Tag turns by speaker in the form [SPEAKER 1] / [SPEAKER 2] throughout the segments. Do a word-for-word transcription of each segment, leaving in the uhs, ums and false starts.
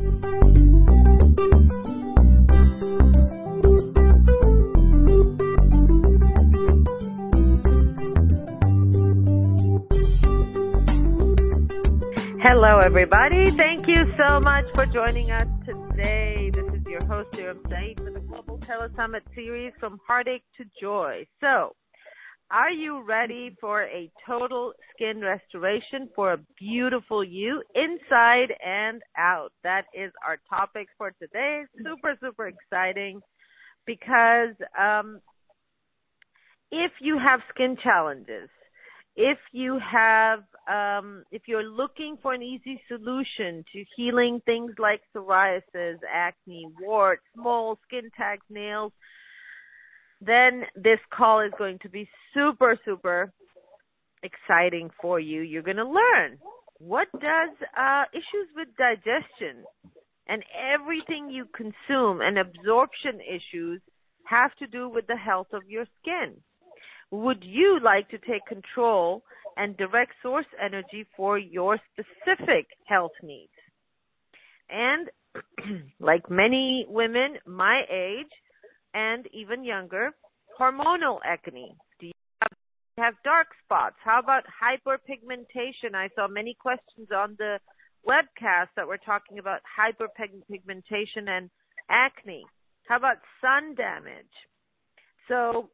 [SPEAKER 1] Hello, everybody. Thank you so much for joining us today. This is your host, Iram Saeed, with the Global Telesummit series From Heartache to Joy. So, are you ready for a total skin restoration for a beautiful you inside and out? That is our topic for today. Super, super exciting because um, if you have skin challenges, if you have, um, if you're looking for an easy solution to healing things like psoriasis, acne, warts, moles, skin tags, nails, then this call is going to be super, super exciting for you. You're going to learn what does uh, issues with digestion and everything you consume and absorption issues have to do with the health of your skin. Would you like to take control and direct source energy for your specific health needs? And like many women my age and even younger, hormonal acne. Do you have, have dark spots? How about hyperpigmentation? I saw many questions on the webcast that were talking about hyperpigmentation and acne. How about sun damage? So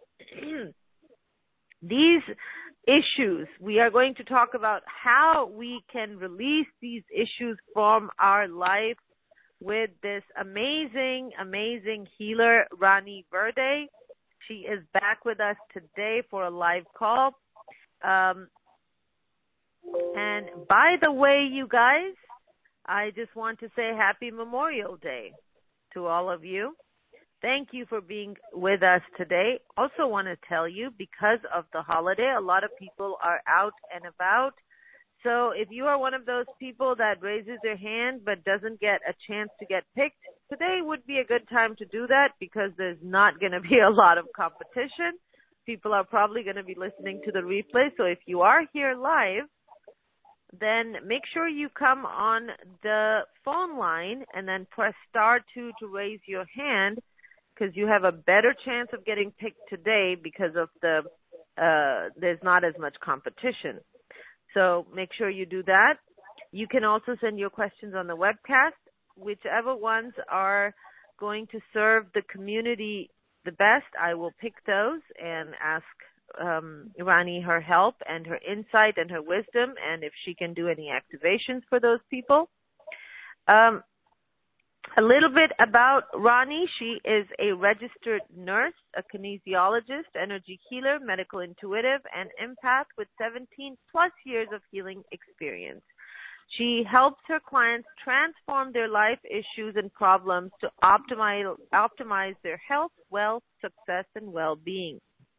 [SPEAKER 1] these issues, we are going to talk about how we can release these issues from our life with this amazing, amazing healer, Rani Verde. She is back with us today for a live call. Um, and by the way, you guys, I just want to say happy Memorial Day to all of you. Thank you for being with us today. Also want to tell you, because of the holiday, a lot of people are out and about. So if you are one of those people that raises their hand but doesn't get a chance to get picked, today would be a good time to do that because there's not going to be a lot of competition. People are probably going to be listening to the replay. So if you are here live, then make sure you come on the phone line and then press star two to raise your hand, because you have a better chance of getting picked today because of the uh, there's not as much competition. So make sure you do that. You can also send your questions on the webcast. Whichever ones are going to serve the community the best, I will pick those and ask um, Rani her help and her insight and her wisdom, and if she can do any activations for those people. Um, A little bit about Rani. She is a registered nurse, a kinesiologist, energy healer, medical intuitive, and empath with seventeen plus years of healing experience. She helps her clients transform their life issues and problems to optimize, optimize their health, wealth, success, and well-being.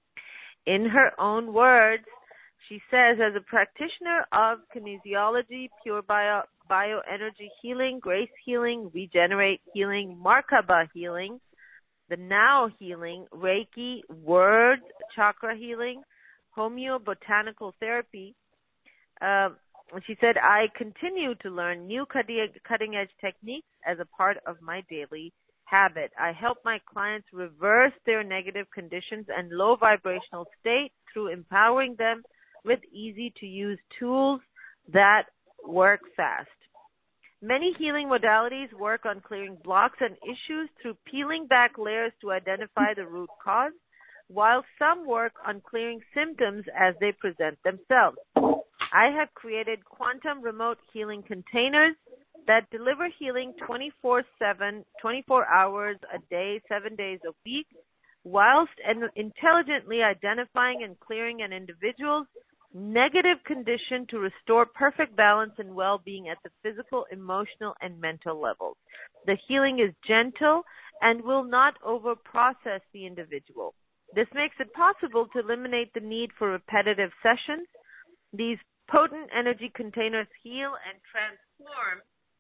[SPEAKER 1] In her own words, she says, as a practitioner of kinesiology, pure bio, bioenergy healing, grace healing, regenerate healing, Markaba healing, the now healing, Reiki, words, chakra healing, homeobotanical therapy, uh, she said, I continue to learn new cutting-edge techniques as a part of my daily habit. I help my clients reverse their negative conditions and low vibrational state through empowering them with easy-to-use tools that work fast. Many healing modalities work on clearing blocks and issues through peeling back layers to identify the root cause, while some work on clearing symptoms as they present themselves. I have created quantum remote healing containers that deliver healing twenty-four seven, twenty-four hours a day, seven days a week, whilst intelligently identifying and clearing an individual's negative condition to restore perfect balance and well-being at the physical, emotional, and mental levels. The healing is gentle and will not over-process the individual. This makes it possible to eliminate the need for repetitive sessions. These potent energy containers heal and transform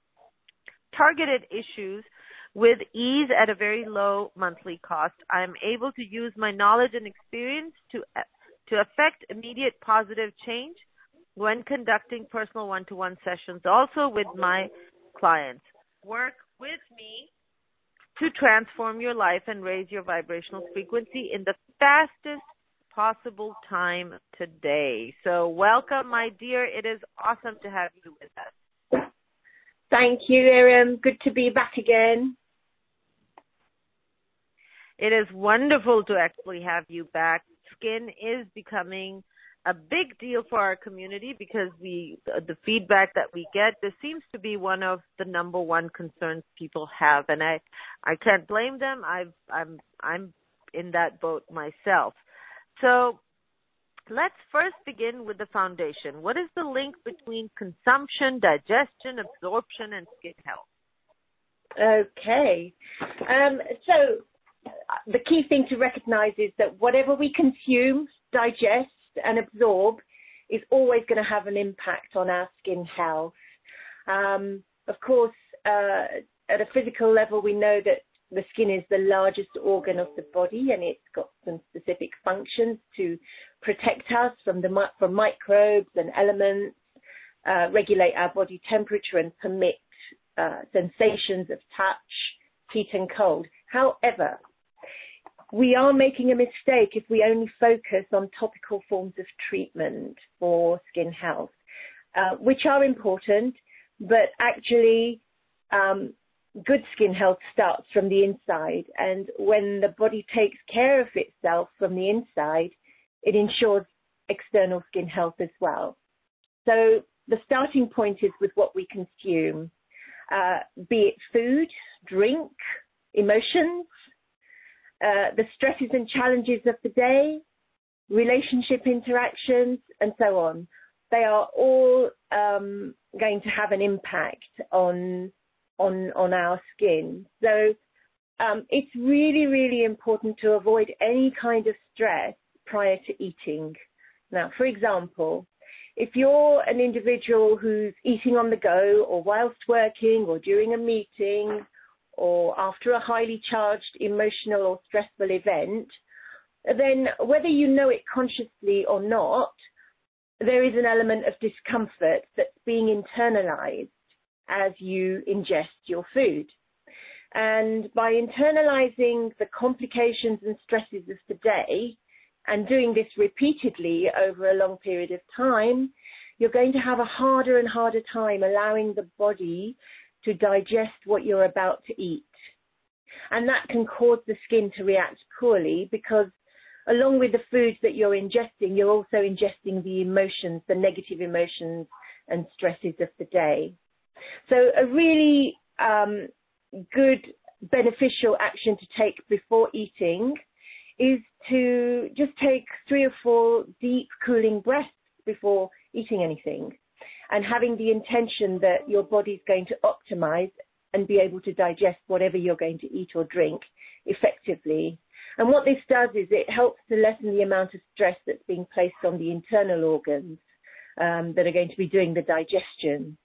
[SPEAKER 1] targeted issues with ease at a very low monthly cost. I am able to use my knowledge and experience to to affect immediate positive change when conducting personal one-to-one sessions, also with my clients. work with me to transform your life and raise your vibrational frequency in the fastest possible time today. So welcome, my dear. It is awesome to have you with us.
[SPEAKER 2] Thank you, Iram. Good to be back again.
[SPEAKER 1] It is wonderful to actually have you back. Skin is becoming a big deal for our community because we, the feedback that we get, this seems to be one of the number one concerns people have, and I, I can't blame them. I've, I'm, I'm in that boat myself. So let's first begin with the foundation. What is the link between consumption, digestion, absorption, and skin health?
[SPEAKER 2] Okay. Um, so the key thing to recognize is that whatever we consume, digest, and absorb is always going to have an impact on our skin health. Um, of course, uh, at a physical level, we know that the skin is the largest organ of the body, and it's got some specific functions to protect us from the from microbes and elements, uh, regulate our body temperature, and permit uh, sensations of touch, heat, and cold. However, we are making a mistake if we only focus on topical forms of treatment for skin health, uh, which are important, but actually um, good skin health starts from the inside. And when the body takes care of itself from the inside, it ensures external skin health as well. So the starting point is with what we consume, uh, be it food, drink, emotions, Uh, the stresses and challenges of the day, relationship interactions, and so on. They are all um, going to have an impact on on on our skin. So um, it's really, really important to avoid any kind of stress prior to eating. Now, for example, if you're an individual who's eating on the go or whilst working or during a meeting or after a highly charged emotional or stressful event, then whether you know it consciously or not, there is an element of discomfort that's being internalized as you ingest your food. And by internalizing the complications and stresses of the day and doing this repeatedly over a long period of time, you're going to have a harder and harder time allowing the body to digest what you're about to eat. And that can cause the skin to react poorly because along with the foods that you're ingesting, you're also ingesting the emotions, the negative emotions and stresses of the day. So a really um, good beneficial action to take before eating is to just take three or four deep cooling breaths before eating anything, and having the intention that your body's going to optimize and be able to digest whatever you're going to eat or drink effectively. And what this does is it helps to lessen the amount of stress that's being placed on the internal organs um, that are going to be doing the digestion.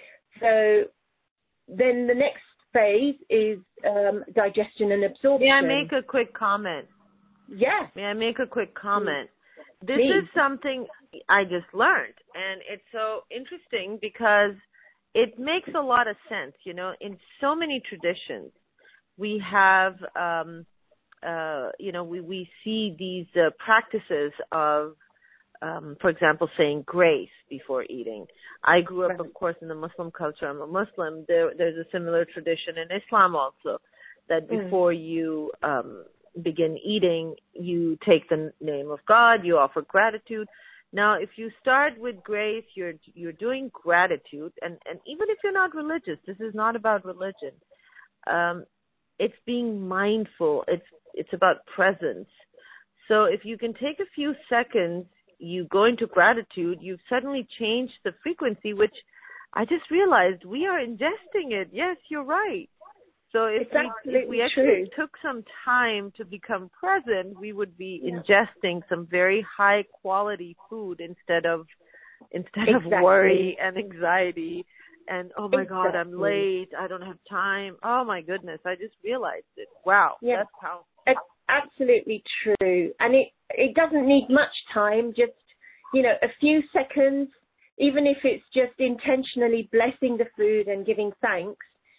[SPEAKER 2] So then the next phase is um, digestion and absorption.
[SPEAKER 1] May I make a quick comment?
[SPEAKER 2] Yes.
[SPEAKER 1] May I make a quick comment? This
[SPEAKER 2] Please.
[SPEAKER 1] is something I just learned, and it's so interesting because it makes a lot of sense. You know, in so many traditions, we have, um, uh, you know, we, we see these uh, practices of, um, for example, saying grace before eating. I grew up, of course, in the Muslim culture. I'm a Muslim. There, there's a similar tradition in Islam also, that before mm. you um, begin eating, you take the name of God, you offer gratitude. Now, if you start with grace, you're you're doing gratitude, and, and even if you're not religious, this is not about religion. Um, it's being mindful. It's it's about presence. So if you can take a few seconds, you go into gratitude, you've suddenly changed the frequency, which I just realized we are ingesting it. Yes, you're right. So if we, if we actually
[SPEAKER 2] true.
[SPEAKER 1] took some time to become present, we would be yeah. ingesting some very high quality food instead of instead
[SPEAKER 2] exactly.
[SPEAKER 1] of worry and anxiety and oh my
[SPEAKER 2] exactly.
[SPEAKER 1] God, I'm late, I don't have time. Oh my goodness, I just realized it. Wow,
[SPEAKER 2] yeah.
[SPEAKER 1] that's powerful.
[SPEAKER 2] It's absolutely true. And it, it doesn't need much time, just, you know, a few seconds, even if it's just intentionally blessing the food and giving thanks.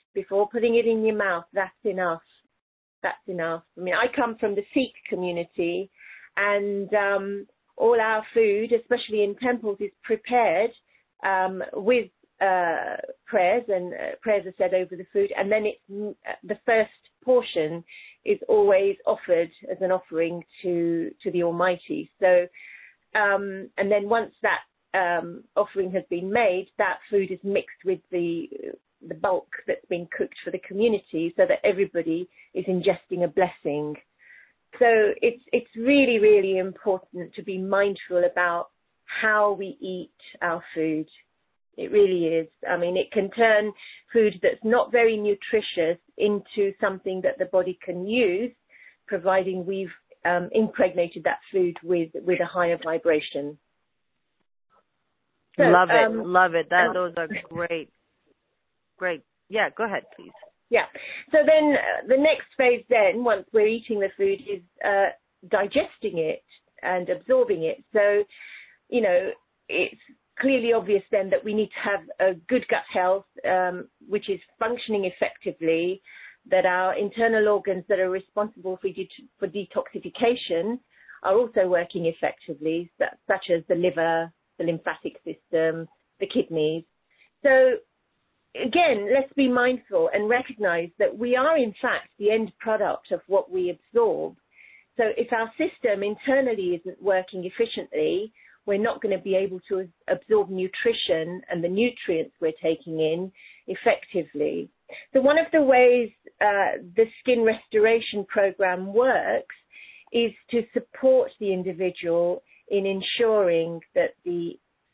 [SPEAKER 2] before putting it in your mouth, that's enough. That's enough. I mean, I come from the Sikh community, and um, all our food, especially in temples, is prepared um, with uh, prayers, and uh, prayers are said over the food, and then it's the first portion is always offered as an offering to to the Almighty. So, um, and then once that um, offering has been made, that food is mixed with the the bulk that's been cooked for the community, so that everybody is ingesting a blessing. So it's it's really, really important to be mindful about how we eat our food. It really is. I mean, it can turn food that's not very nutritious into something that the body can use, providing we've um, impregnated that food with, with a higher vibration. So,
[SPEAKER 1] love it,
[SPEAKER 2] um,
[SPEAKER 1] love it. That those are great, great. Yeah, go ahead, please.
[SPEAKER 2] Yeah. So then uh, the next phase then, once we're eating the food, is uh, digesting it and absorbing it. So, you know, it's clearly obvious then that we need to have a good gut health, um, which is functioning effectively, that our internal organs that are responsible for, de- for detoxification are also working effectively, such as the liver, the lymphatic system, the kidneys. So again, let's be mindful and recognize that we are in fact the end product of what we absorb. So if our system internally isn't working efficiently, we're not going to be able to absorb nutrition and the nutrients we're taking in effectively. So one of the ways uh, the skin restoration program works is to support the individual in ensuring that the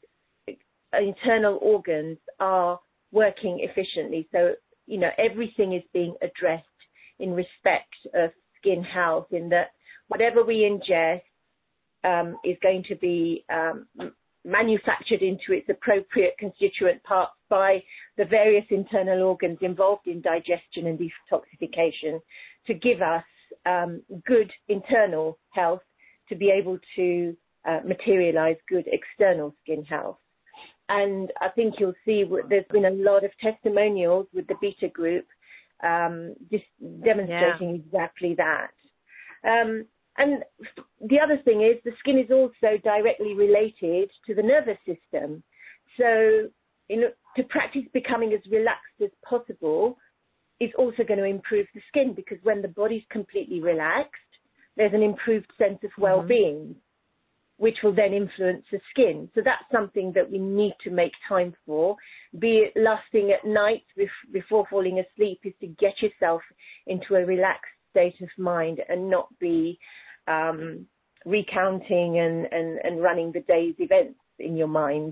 [SPEAKER 2] internal organs are working efficiently. So, you know, everything is being addressed in respect of skin health, in that whatever we ingest um, is going to be um, manufactured into its appropriate constituent parts by the various internal organs involved in digestion and detoxification to give us um, good internal health to be able to uh, materialize good external skin health. And I think you'll see there's been a lot of testimonials with the Beta Group um, just demonstrating yeah. exactly that. Um, and the other thing is the skin is also directly related to the nervous system. So in, to practice becoming as relaxed as possible is also going to improve the skin, because when the body's completely relaxed, there's an improved sense of well-being. Mm-hmm. which will then influence the skin. So that's something that we need to make time for, be it last thing at night before falling asleep, is to get yourself into a relaxed state of mind and not be um, recounting and, and, and running the day's events in your mind.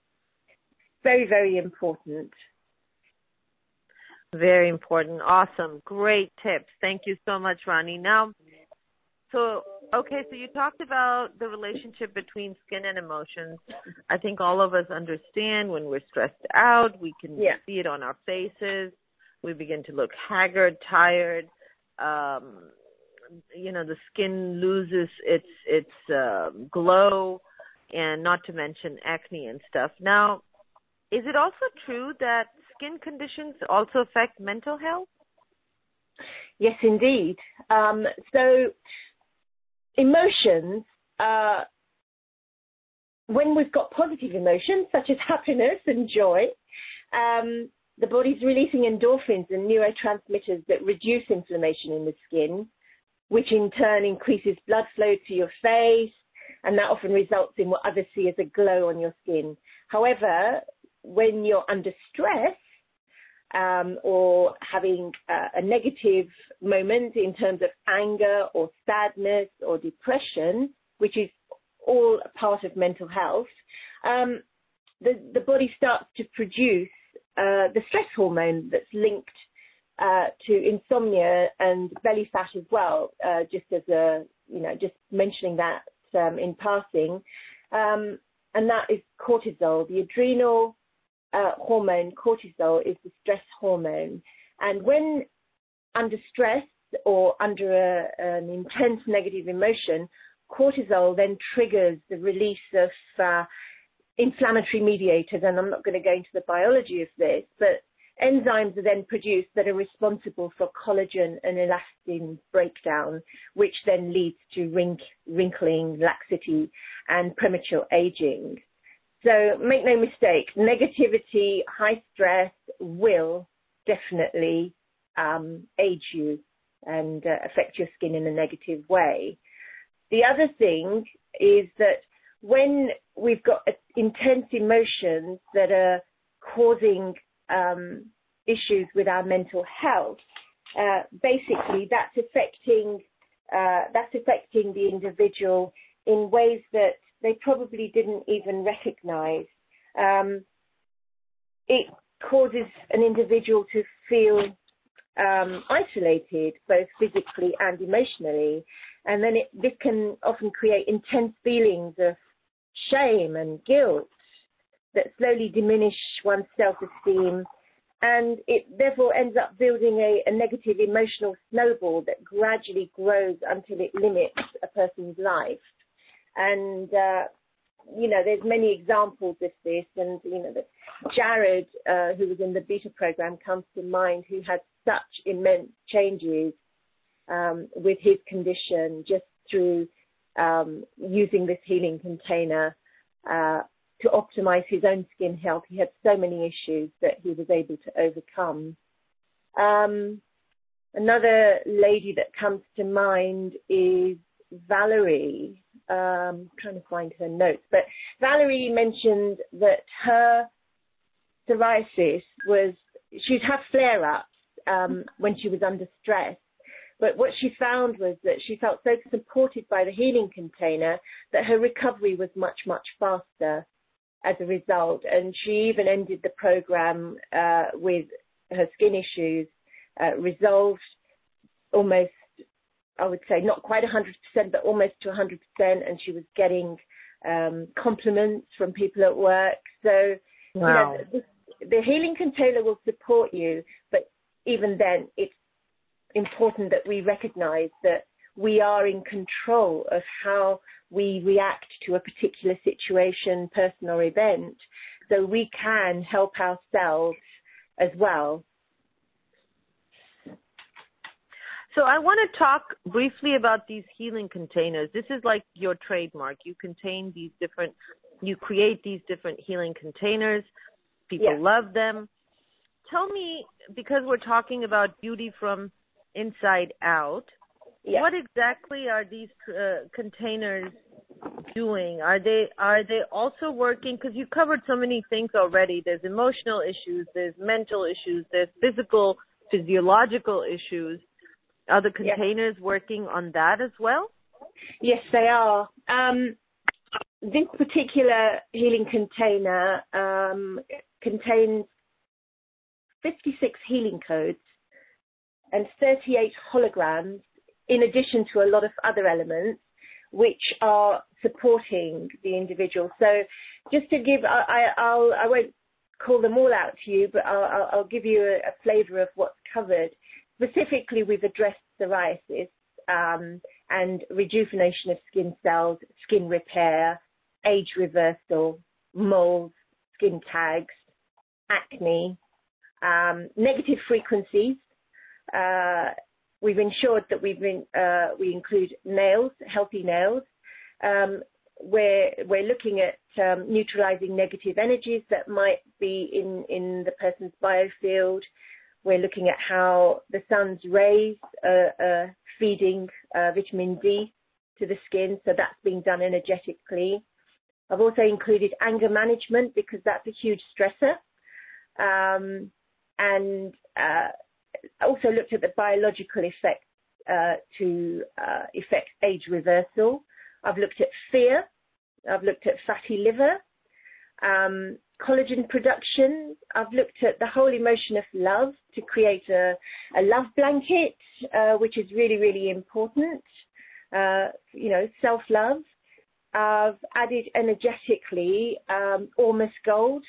[SPEAKER 2] Very, very important.
[SPEAKER 1] Very important. Awesome. Great tips. Thank you so much, Rani. Now, so, okay, so you talked about the relationship between skin and emotions. I think all of us understand when we're stressed out, we can yeah. see it on our faces. We begin to look haggard, tired. Um, you know, the skin loses its its uh, glow, and not to mention acne and stuff. Now, is it also true that skin conditions also affect mental health?
[SPEAKER 2] Yes, indeed. Um, so emotions, uh, when we've got positive emotions, such as happiness and joy, um, the body's releasing endorphins and neurotransmitters that reduce inflammation in the skin, which in turn increases blood flow to your face, and that often results in what others see as a glow on your skin. However, when you're under stress, Um, or having uh, a negative moment in terms of anger or sadness or depression, which is all a part of mental health, um, the, the body starts to produce uh, the stress hormone that's linked uh, to insomnia and belly fat as well, uh, just as a, you know, just mentioning that um, in passing. Um, and that is cortisol, the adrenal Uh, hormone. Cortisol is the stress hormone, and when under stress or under a, an intense negative emotion, cortisol then triggers the release of uh, inflammatory mediators. And I'm not going to go into the biology of this, but enzymes are then produced that are responsible for collagen and elastin breakdown, which then leads to wrink, wrinkling, laxity, and premature aging. So make no mistake, negativity, high stress will definitely um, age you and uh, affect your skin in a negative way. The other thing is that when we've got intense emotions that are causing um, issues with our mental health, uh, basically that's affecting uh, that's affecting the individual in ways that they probably didn't even recognize. Um, it causes an individual to feel um, isolated, both physically and emotionally, and then it, this can often create intense feelings of shame and guilt that slowly diminish one's self-esteem, and it therefore ends up building a, a negative emotional snowball that gradually grows until it limits a person's life. And, uh, you know, there's many examples of this, and, you know, the, Jared, uh, who was in the beta program, comes to mind, who had such immense changes um, with his condition just through um, using this healing container uh, to optimize his own skin health. He had so many issues that he was able to overcome. Um, another lady that comes to mind is Valerie. Um, trying to find her notes, but Valerie mentioned that her psoriasis was, she'd have flare-ups um, when she was under stress, but what she found was that she felt so supported by the healing container that her recovery was much, much faster as a result, and she even ended the program uh, with her skin issues uh, resolved almost, I would say, not quite one hundred percent, but almost to one hundred percent, and she was getting um, compliments from people at work. So,
[SPEAKER 1] wow.
[SPEAKER 2] you know, the, the healing container will support you, but even then, it's important that we recognize that we are in control of how we react to a particular situation, person, or event, so we can help ourselves as well.
[SPEAKER 1] So I want to talk briefly about these healing containers. This is like your trademark. You contain these different, you create these different healing containers. People
[SPEAKER 2] Yeah.
[SPEAKER 1] love them. Tell me, because we're talking about beauty from inside out, yeah. what exactly are these uh, containers doing? Are they are they also working? Because you covered so many things already. There's emotional issues, there's mental issues, there's physical, physiological issues. Are the containers yes. working on that as well?
[SPEAKER 2] Yes, they are. Um, this particular healing container um, contains fifty-six healing codes and thirty-eight holograms, in addition to a lot of other elements, which are supporting the individual. So just to give, I, I, I'll, I won't call them all out to you, but I'll, I'll give you a, a flavour of what's covered. Specifically, we've addressed psoriasis um, and rejuvenation of skin cells, skin repair, age reversal, moles, skin tags, acne, um, negative frequencies. Uh, we've ensured that we've been, uh, we include nails, healthy nails. Um, we're, we're looking at um, neutralizing negative energies that might be in, in the person's biofield. We're looking at how the sun's rays are, are feeding uh, vitamin D to the skin, so that's being done energetically. I've also included anger management because that's a huge stressor. Um, and uh, also looked at the biological effects uh, to uh, effect age reversal. I've looked at fear. I've looked at fatty liver, um, collagen production. I've looked at the whole emotion of love to create a, a love blanket, uh, which is really, really important. Uh, you know, self-love. I've added energetically um, Ormus Gold,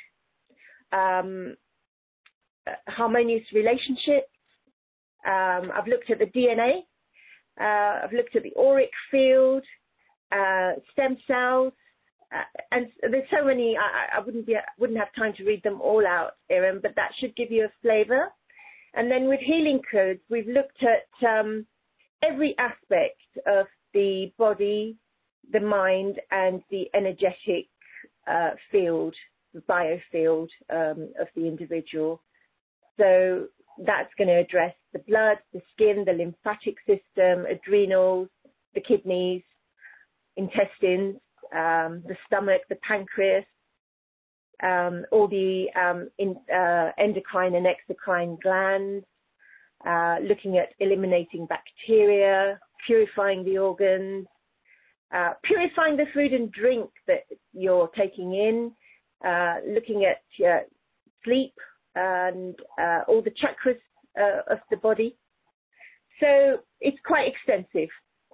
[SPEAKER 2] um, harmonious relationships. Um, I've looked at the D N A. Uh, I've looked at the auric field, uh, stem cells, uh, and there's so many. I, I wouldn't be wouldn't have time to read them all out, Erin, but that should give you a flavour. And then with healing codes, we've looked at um, every aspect of the body, the mind, and the energetic uh, field, the biofield um, of the individual. So that's going to address the blood, the skin, the lymphatic system, adrenals, the kidneys, intestines, um, the stomach, the pancreas, um, all the um, in, uh, endocrine and exocrine glands, uh, looking at eliminating bacteria, purifying the organs, uh, purifying the food and drink that you're taking in, uh, looking at uh, sleep and uh, all the chakras uh, of the body. So it's quite extensive.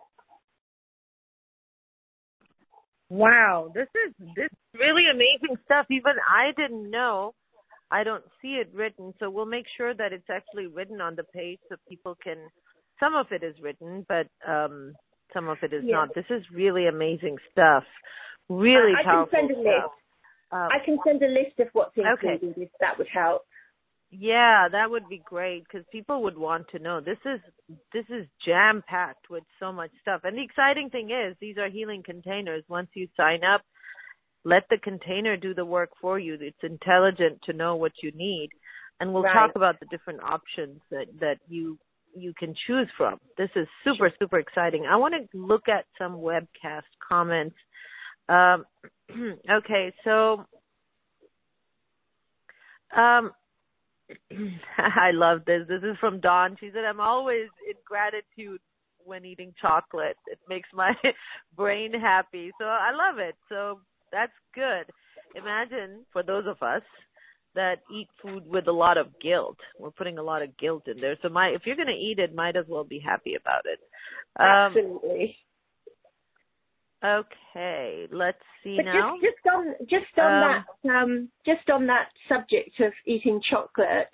[SPEAKER 1] Wow, this is this is really amazing stuff. Even I didn't know. I don't see it written, so we'll make sure that it's actually written on the page so people can. Some of it is written, but um, some of it is
[SPEAKER 2] Yeah.
[SPEAKER 1] not. This is really amazing stuff. Really
[SPEAKER 2] I, I
[SPEAKER 1] powerful
[SPEAKER 2] can send a
[SPEAKER 1] stuff.
[SPEAKER 2] list.
[SPEAKER 1] Um,
[SPEAKER 2] I can send a list of what's included
[SPEAKER 1] okay.
[SPEAKER 2] if that would help.
[SPEAKER 1] Yeah, that would be great because people would want to know. This is this is jam packed with so much stuff. And the exciting thing is, these are healing containers. Once you sign up, let the container do the work for you. It's intelligent to know what you need, and we'll
[SPEAKER 2] Right.
[SPEAKER 1] talk about the different options that that you you can choose from. This is super super exciting. I want to look at some webcast comments. Um, okay, so. Um, I love this. This is from Dawn. She said, I'm always in gratitude when eating chocolate. It makes my brain happy. So I love it. So that's good. Imagine for those of us that eat food with a lot of guilt. We're putting a lot of guilt in there. So my, if you're going to eat it, might as well be happy about it. Um,
[SPEAKER 2] Absolutely.
[SPEAKER 1] Okay, let's see
[SPEAKER 2] but
[SPEAKER 1] now.
[SPEAKER 2] Just, just on just on
[SPEAKER 1] Um,
[SPEAKER 2] that um, just on that subject of eating chocolate,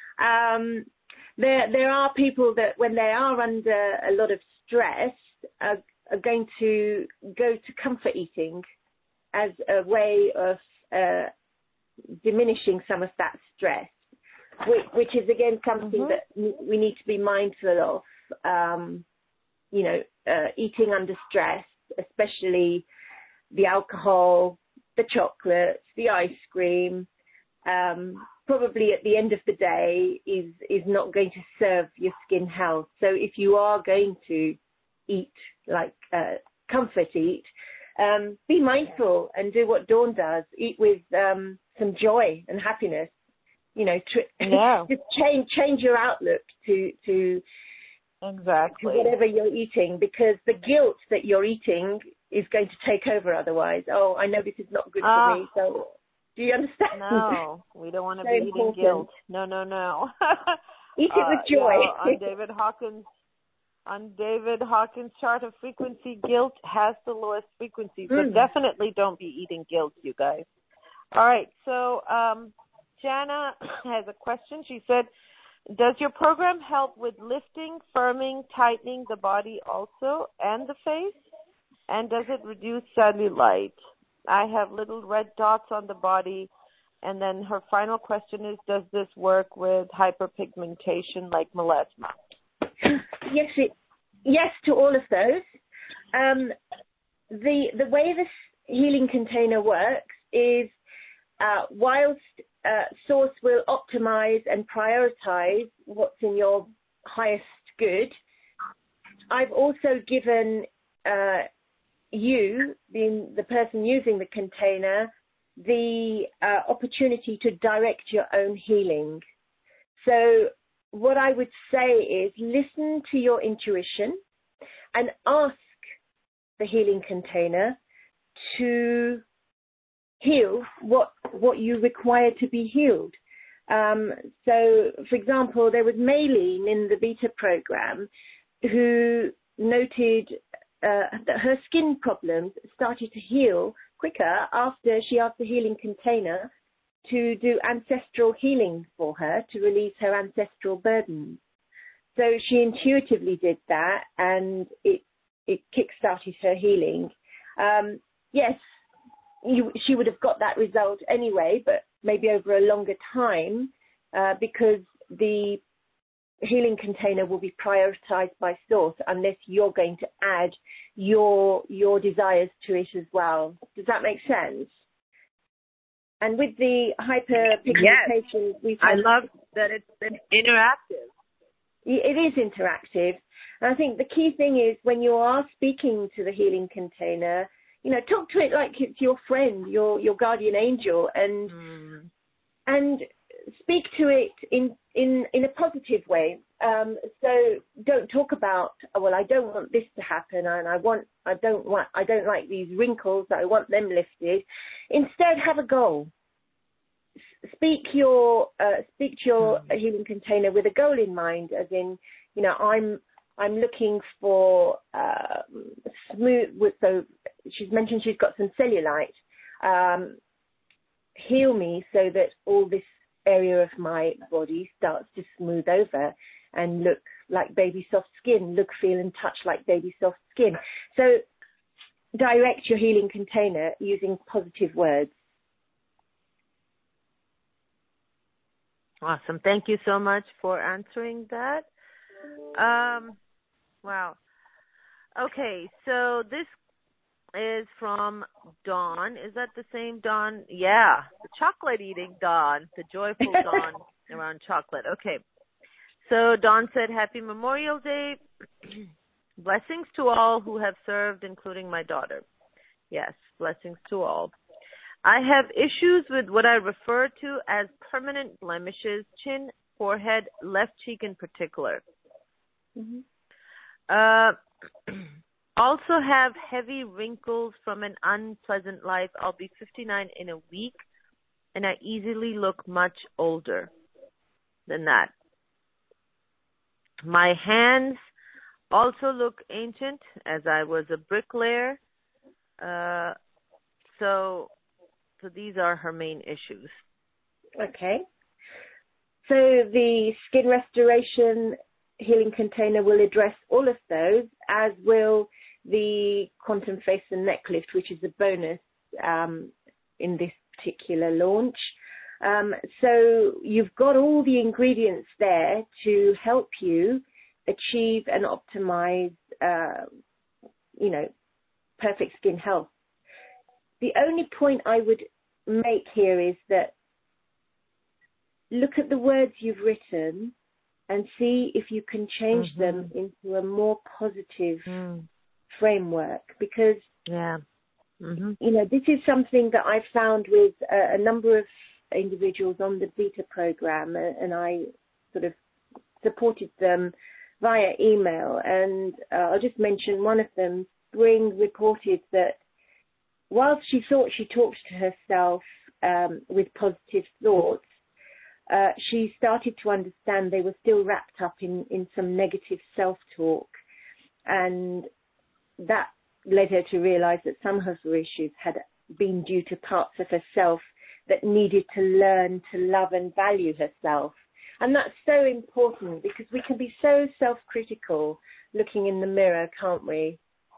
[SPEAKER 2] um, there there are people that when they are under a lot of stress are, are going to go to comfort eating as a way of uh, diminishing some of that stress, which, which is again something
[SPEAKER 1] mm-hmm.
[SPEAKER 2] that we need to be mindful of. Um, you know, uh, eating under stress, especially the alcohol, the chocolates, the ice cream, um, probably at the end of the day is, is not going to serve your skin health. So if you are going to eat, like uh, comfort eat, um, be mindful and do what Dawn does. Eat with um, some joy and happiness. You know, tr-
[SPEAKER 1] yeah.
[SPEAKER 2] just change change your outlook to to.
[SPEAKER 1] Exactly.
[SPEAKER 2] to whatever you're eating, because the guilt that you're eating is going to take over otherwise. Oh, I know this is not good
[SPEAKER 1] uh,
[SPEAKER 2] for me. So do you understand?
[SPEAKER 1] No, we don't want to
[SPEAKER 2] So
[SPEAKER 1] be eating
[SPEAKER 2] important.
[SPEAKER 1] guilt. No, no, no.
[SPEAKER 2] Eat it
[SPEAKER 1] uh,
[SPEAKER 2] with joy.
[SPEAKER 1] Yeah, on David Hawkins, on David Hawkins' chart of frequency, guilt has the lowest frequency. So
[SPEAKER 2] Mm.
[SPEAKER 1] definitely don't be eating guilt, you guys. All right. So um, Jana has a question. She said, does your program help with lifting, firming, tightening the body also and the face? And does it reduce cellulite? I have little red dots on the body. And then her final question is, does this work with hyperpigmentation like melasma?
[SPEAKER 2] Yes, it, yes to all of those. Um, the the way this healing container works is uh, whilst uh, Source will optimize and prioritize what's in your highest good, I've also given uh, you, the, the person using the container, the uh, opportunity to direct your own healing. So what I would say is listen to your intuition and ask the healing container to heal what what you require to be healed. Um, so, for example, there was Maylene in the beta program who noted uh, that her skin problems started to heal quicker after she asked the healing container to do ancestral healing for her, to release her ancestral burdens. So she intuitively did that, and it it kick-started her healing. Um, yes, you, she would have got that result anyway, but maybe over a longer time, uh, because the healing container will be prioritized by source unless you're going to add your your desires to it as well. Does that make sense? And with the hyperpigmentation,
[SPEAKER 1] yes.
[SPEAKER 2] we've
[SPEAKER 1] I
[SPEAKER 2] had,
[SPEAKER 1] love that it's been interactive.
[SPEAKER 2] It is interactive. And I think the key thing is when you are speaking to the healing container, you know, talk to it like it's your friend, your your guardian angel, and
[SPEAKER 1] mm.
[SPEAKER 2] and speak to it in in in a positive way. Um, so don't talk about, oh, well, I don't want this to happen, and I want I don't want I don't like these wrinkles, I want them lifted. Instead, have a goal. Speak your uh, speak to your
[SPEAKER 1] mm.
[SPEAKER 2] healing container with a goal in mind, as in, you know, I'm I'm looking for uh, smooth. So she's mentioned she's got some cellulite. Um, heal me so that all this area of my body starts to smooth over and look like baby soft skin, look, feel and touch like baby soft skin. So direct your healing container using positive words.
[SPEAKER 1] Awesome. Thank you so much for answering that. Um, wow. Okay, so this is from Dawn. Is that the same Dawn? Yeah, the chocolate eating Dawn, the joyful Dawn around chocolate. Okay. So Dawn said, Happy Memorial Day. Blessings to all who have served, including my daughter. Yes, blessings to all. I have issues with what I refer to as permanent blemishes, chin, forehead, left cheek in particular.
[SPEAKER 2] Mm-hmm.
[SPEAKER 1] Uh, also have heavy wrinkles from an unpleasant life. I'll be fifty-nine in a week, and I easily look much older than that. My hands also look ancient, as I was a bricklayer. Uh, so, so these are her main issues.
[SPEAKER 2] Okay. So the skin restoration healing container will address all of those, as will the quantum face and neck lift, which is a bonus um, in this particular launch. Um, so you've got all the ingredients there to help you achieve and optimize, uh, you know, perfect skin health. The only point I would make here is that look at the words you've written and see if you can change mm-hmm. them into a more positive mm. framework, because
[SPEAKER 1] yeah. mm-hmm.
[SPEAKER 2] you know, this is something that I've found with a, a number of individuals on the beta program, and I sort of supported them via email. And uh, I'll just mention one of them. Spring reported that whilst she thought she talked to herself um, with positive thoughts, Uh, she started to understand they were still wrapped up in, in some negative self-talk. And that led her to realize that some of her issues had been due to parts of herself that needed to learn to love and value herself. And that's so important, because we can be so self-critical looking in the mirror, can't we?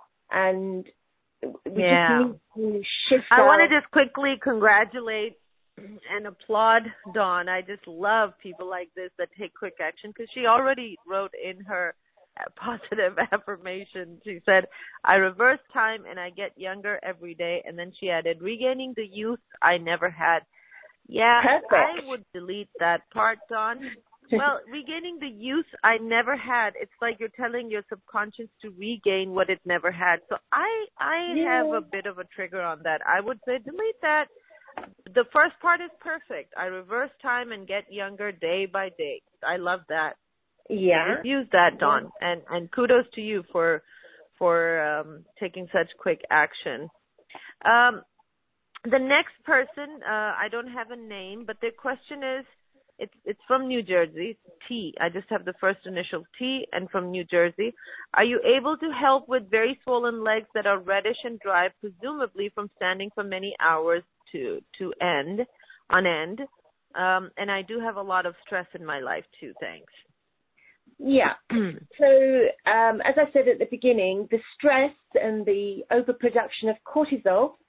[SPEAKER 2] And we
[SPEAKER 1] yeah.
[SPEAKER 2] just need to shift
[SPEAKER 1] I
[SPEAKER 2] our...
[SPEAKER 1] want to just quickly congratulate and applaud Dawn. I just love people like this that take quick action, because she already wrote in her positive affirmation. She said, I reverse time and I get younger every day. And then she added, regaining the youth I never had. Yeah,
[SPEAKER 2] Perfect.
[SPEAKER 1] I would delete that part, Dawn. Well, regaining the youth I never had. It's like you're telling your subconscious to regain what it never had. So I, I
[SPEAKER 2] yeah.
[SPEAKER 1] have a bit of a trigger on that. I would say delete that. The first part is perfect. I reverse time and get younger day by day. I love that.
[SPEAKER 2] Yeah.
[SPEAKER 1] Just use that, Dawn. Yeah. And and kudos to you for for um, taking such quick action. Um, the next person, uh, I don't have a name, but their question is, it's it's from New Jersey, T. I just have the first initial T, and from New Jersey. Are you able to help with very swollen legs that are reddish and dry, presumably from standing for many hours to to end on end? Um, and I do have a lot of stress in my life too. Thanks.
[SPEAKER 2] Yeah. So um, as I said at the beginning, the stress and the overproduction of cortisol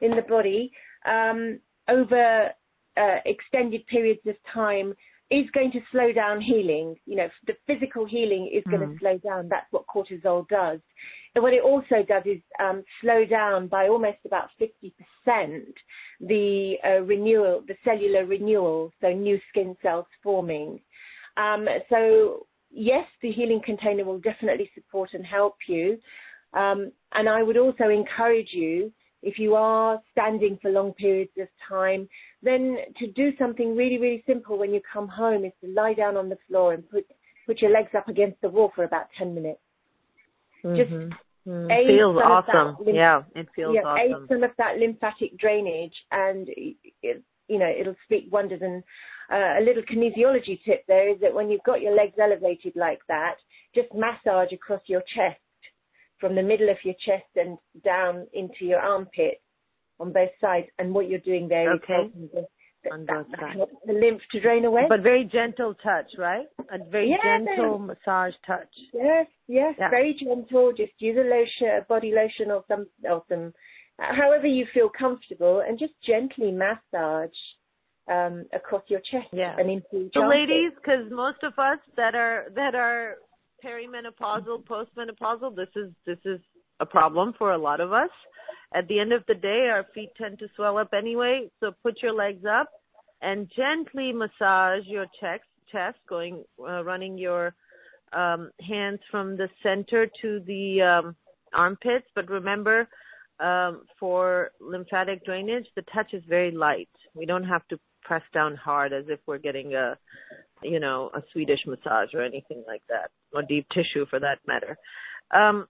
[SPEAKER 2] in the body um, over uh, extended periods of time is going to slow down healing. You know, the physical healing is going
[SPEAKER 1] Mm.
[SPEAKER 2] to slow down. That's what cortisol does. And what it also does is um, slow down by almost about fifty percent the uh, renewal, the cellular renewal, so new skin cells forming. Um, so yes, the healing container will definitely support and help you. Um, and I would also encourage you, if you are standing for long periods of time, then to do something really, really simple when you come home is to lie down on the floor and put, put your legs up against the wall for about ten minutes.
[SPEAKER 1] Mm-hmm.
[SPEAKER 2] Just
[SPEAKER 1] mm.
[SPEAKER 2] aid
[SPEAKER 1] feels
[SPEAKER 2] some of
[SPEAKER 1] awesome.
[SPEAKER 2] that lymph-
[SPEAKER 1] yeah, it feels
[SPEAKER 2] yeah, aid
[SPEAKER 1] awesome.
[SPEAKER 2] some of that lymphatic drainage, and it, you know, it'll speak wonders. And uh, a little kinesiology tip there is that when you've got your legs elevated like that, just massage across your chest, from the middle of your chest and down into your armpit on both sides. And what you're doing there
[SPEAKER 1] Okay.
[SPEAKER 2] is helping the, the,
[SPEAKER 1] On
[SPEAKER 2] that,
[SPEAKER 1] both
[SPEAKER 2] that
[SPEAKER 1] sides.
[SPEAKER 2] helps the lymph to drain away.
[SPEAKER 1] But very gentle touch, right? A very
[SPEAKER 2] Yeah,
[SPEAKER 1] gentle massage touch.
[SPEAKER 2] Yes, yes,
[SPEAKER 1] Yeah.
[SPEAKER 2] very gentle. Just use a lotion, a body lotion, or some, or some, uh, however you feel comfortable, and just gently massage um, across your chest
[SPEAKER 1] Yeah.
[SPEAKER 2] and into each
[SPEAKER 1] So,
[SPEAKER 2] armpit.
[SPEAKER 1] ladies, because most of us that are that are perimenopausal, postmenopausal, this is this is a problem for a lot of us. At the end of the day, our feet tend to swell up anyway. So put your legs up and gently massage your chest, chest going, uh, running your um, hands from the center to the um, armpits. But remember, um, for lymphatic drainage, the touch is very light. We don't have to press down hard as if we're getting a, you know, a Swedish massage or anything like that, or deep tissue for that matter. Um,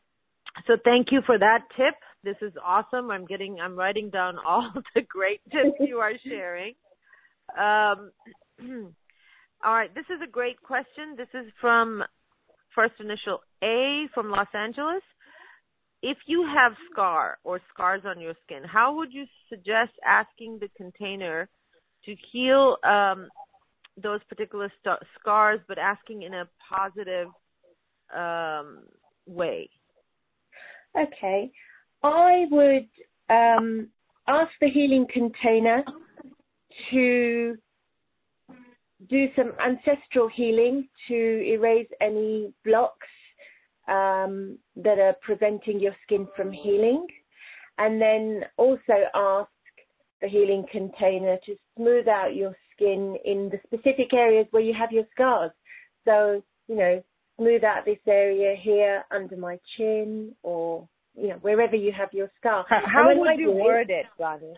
[SPEAKER 1] so thank you for that tip. This is awesome. I'm getting, I'm writing down all the great tips you are sharing. Um, all right, this is a great question. This is from first initial A from Los Angeles. If you have scar or scars on your skin, how would you suggest asking the container to heal um, those particular st- scars, but asking in a positive um, way?
[SPEAKER 2] Okay. I would um, ask the healing container to do some ancestral healing to erase any blocks um, that are preventing your skin from healing, and then also ask the healing container to smooth out your skin in the specific areas where you have your scars. So, you know, smooth out this area here under my chin, or, you know, wherever you have your scar.
[SPEAKER 1] How, how would
[SPEAKER 2] I
[SPEAKER 1] you word it, Rani?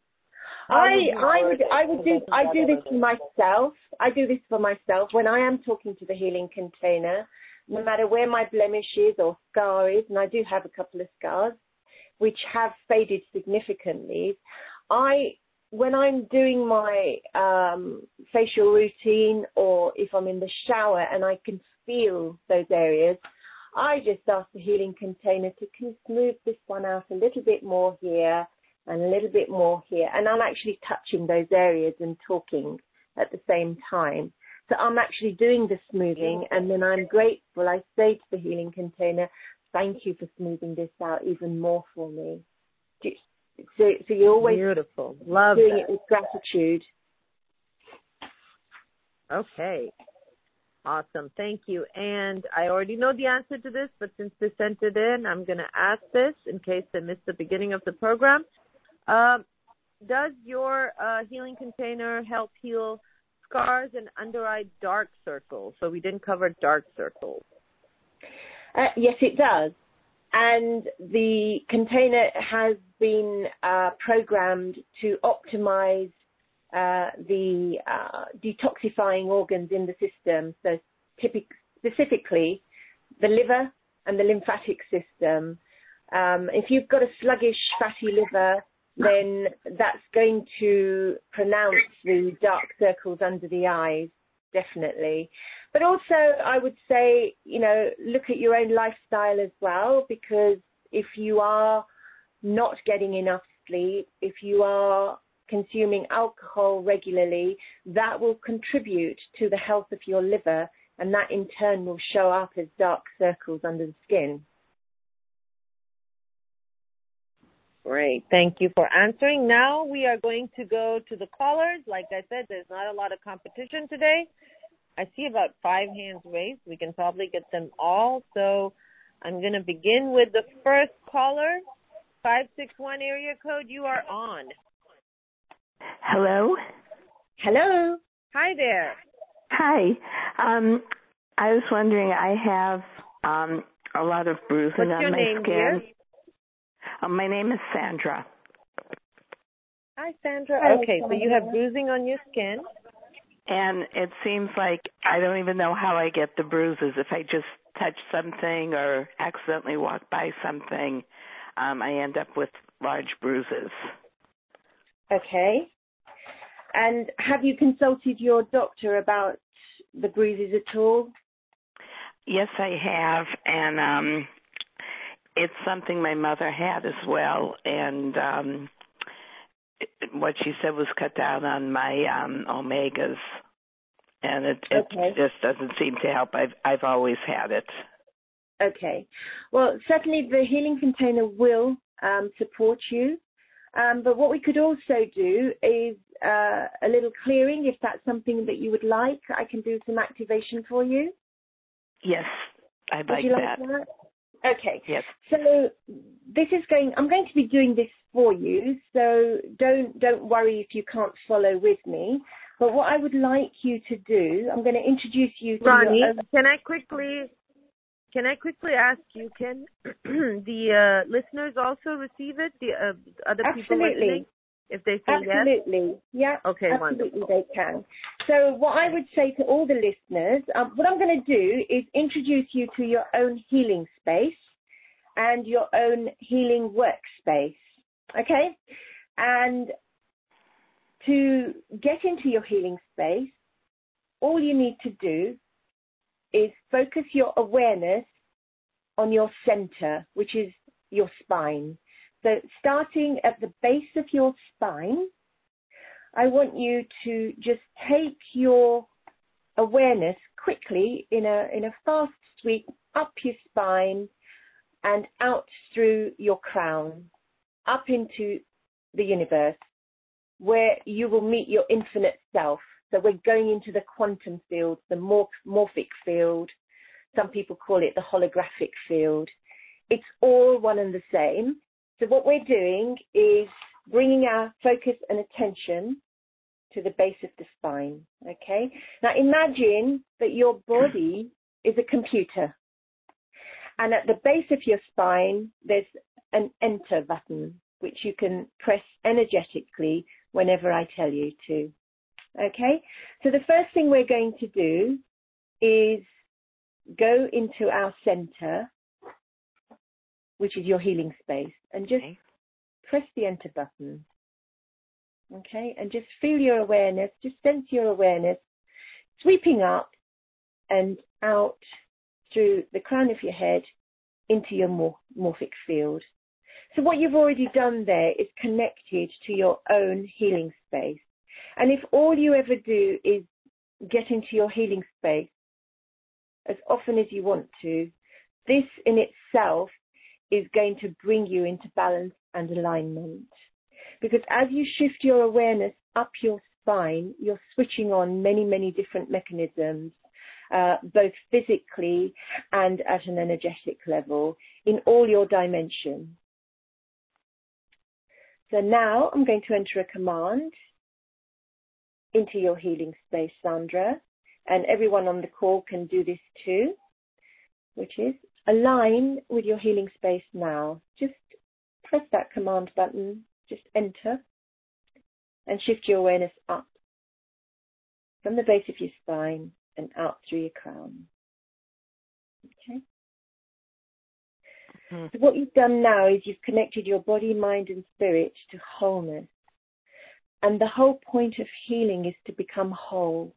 [SPEAKER 2] I I would I would do I do this for myself. I do this for myself when I am talking to the healing container, no matter where my blemish is or scar is, and I do have a couple of scars which have faded significantly. I when I'm doing my um, facial routine, or if I'm in the shower and I can feel those areas, I just ask the healing container to can smooth this one out a little bit more here and a little bit more here. And I'm actually touching those areas and talking at the same time. So I'm actually doing the smoothing, and then I'm grateful. I say to the healing container, thank you for smoothing this out even more for me. So, so you're always
[SPEAKER 1] beautiful. Love
[SPEAKER 2] doing
[SPEAKER 1] that.
[SPEAKER 2] it with gratitude.
[SPEAKER 1] Okay. Awesome. Thank you. And I already know the answer to this, but since they sent it in, I'm going to ask this in case they missed the beginning of the program. Um, does your uh, healing container help heal scars and under-eye dark circles? So we didn't cover dark circles.
[SPEAKER 2] Uh, yes, it does. And the container has been uh, programmed to optimize uh, the uh, detoxifying organs in the system. So typic- specifically the liver and the lymphatic system. Um, if you've got a sluggish fatty liver, then that's going to pronounce the dark circles under the eyes, definitely. But also, I would say, you know, look at your own lifestyle as well, because if you are not getting enough sleep, if you are consuming alcohol regularly, that will contribute to the health of your liver, and that in turn will show up as dark circles under the skin.
[SPEAKER 1] Great. Thank you for answering. Now we are going to go to the callers. Like I said, there's not a lot of competition today. I see about five hands raised. We can probably get them all. So I'm going to begin with the first caller. five six one area code, you are on.
[SPEAKER 3] Hello?
[SPEAKER 2] Hello.
[SPEAKER 1] Hi there.
[SPEAKER 3] Hi. Um, I was wondering, I have um, a lot of bruising
[SPEAKER 1] What's
[SPEAKER 3] on
[SPEAKER 1] your
[SPEAKER 3] my
[SPEAKER 1] name,
[SPEAKER 3] skin.
[SPEAKER 1] dear?
[SPEAKER 3] Uh, my name is Sandra.
[SPEAKER 1] Hi, Sandra.
[SPEAKER 2] Hi,
[SPEAKER 1] Okay, so you
[SPEAKER 2] Sandra.
[SPEAKER 1] have bruising on your skin.
[SPEAKER 3] And it seems like I don't even know how I get the bruises. If I just touch something or accidentally walk by something, um, I end up with large bruises.
[SPEAKER 2] Okay. And have you consulted your doctor about the bruises at all?
[SPEAKER 3] Yes, I have, and um, it's something my mother had as well, and um, it, what she said was cut down on my um, omegas, and it, it
[SPEAKER 2] Okay.
[SPEAKER 3] just doesn't seem to help. I've I've always had it.
[SPEAKER 2] Okay. Well, certainly the healing container will um, support you. Um, but what we could also do is uh, a little clearing, if that's something that you would like. I can do some activation for you.
[SPEAKER 3] Yes, I'd
[SPEAKER 2] Would
[SPEAKER 3] like
[SPEAKER 2] you
[SPEAKER 3] that.
[SPEAKER 2] like that? Okay.
[SPEAKER 3] Yes.
[SPEAKER 2] So this is going. I'm going to be doing this for you. So don't don't worry if you can't follow with me. But what I would like you to do, I'm going to introduce you to
[SPEAKER 1] Ronnie,
[SPEAKER 2] your own.
[SPEAKER 1] can I quickly can I quickly ask you, can the uh, listeners also receive it? The uh, other people
[SPEAKER 2] Absolutely.
[SPEAKER 1] listening, if they say yes?
[SPEAKER 2] Absolutely. Yeah.
[SPEAKER 1] Okay,
[SPEAKER 2] absolutely
[SPEAKER 1] wonderful.
[SPEAKER 2] they can. So what I would say to all the listeners, um, what I'm going to do is introduce you to your own healing space and your own healing workspace. Okay? And to get into your healing space, all you need to do is focus your awareness on your center, which is your spine. So starting at the base of your spine, I want you to just take your awareness quickly in a in a fast sweep up your spine and out through your crown, up into the universe, where you will meet your infinite self. So we're going into the quantum field, the morph- morphic field. Some people call it the holographic field. It's all one and the same. So what we're doing is bringing our focus and attention to the base of the spine, okay? Now imagine that your body is a computer. And at the base of your spine, there's an enter button, which you can press energetically whenever I tell you to. Okay, so the first thing we're going to do is go into our center, which is your healing space, and just
[SPEAKER 3] Okay.
[SPEAKER 2] press the enter button. Okay, and just feel your awareness, just sense your awareness sweeping up and out through the crown of your head into your mor- morphic field. So what you've already done there is connected to your own healing space. And if all you ever do is get into your healing space as often as you want to, this in itself is going to bring you into balance and alignment. Because as you shift your awareness up your spine, you're switching on many, many different mechanisms, uh, both physically and at an energetic level in all your dimensions. So now I'm going to enter a command into your healing space, Sandra, and everyone on the call can do this too, which is align with your healing space now. Just press that command button, just enter, and shift your awareness up from the base of your spine and out through your crown. Okay.
[SPEAKER 3] Mm-hmm.
[SPEAKER 2] So what you've done now is you've connected your body, mind, and spirit to wholeness. And the whole point of healing is to become whole.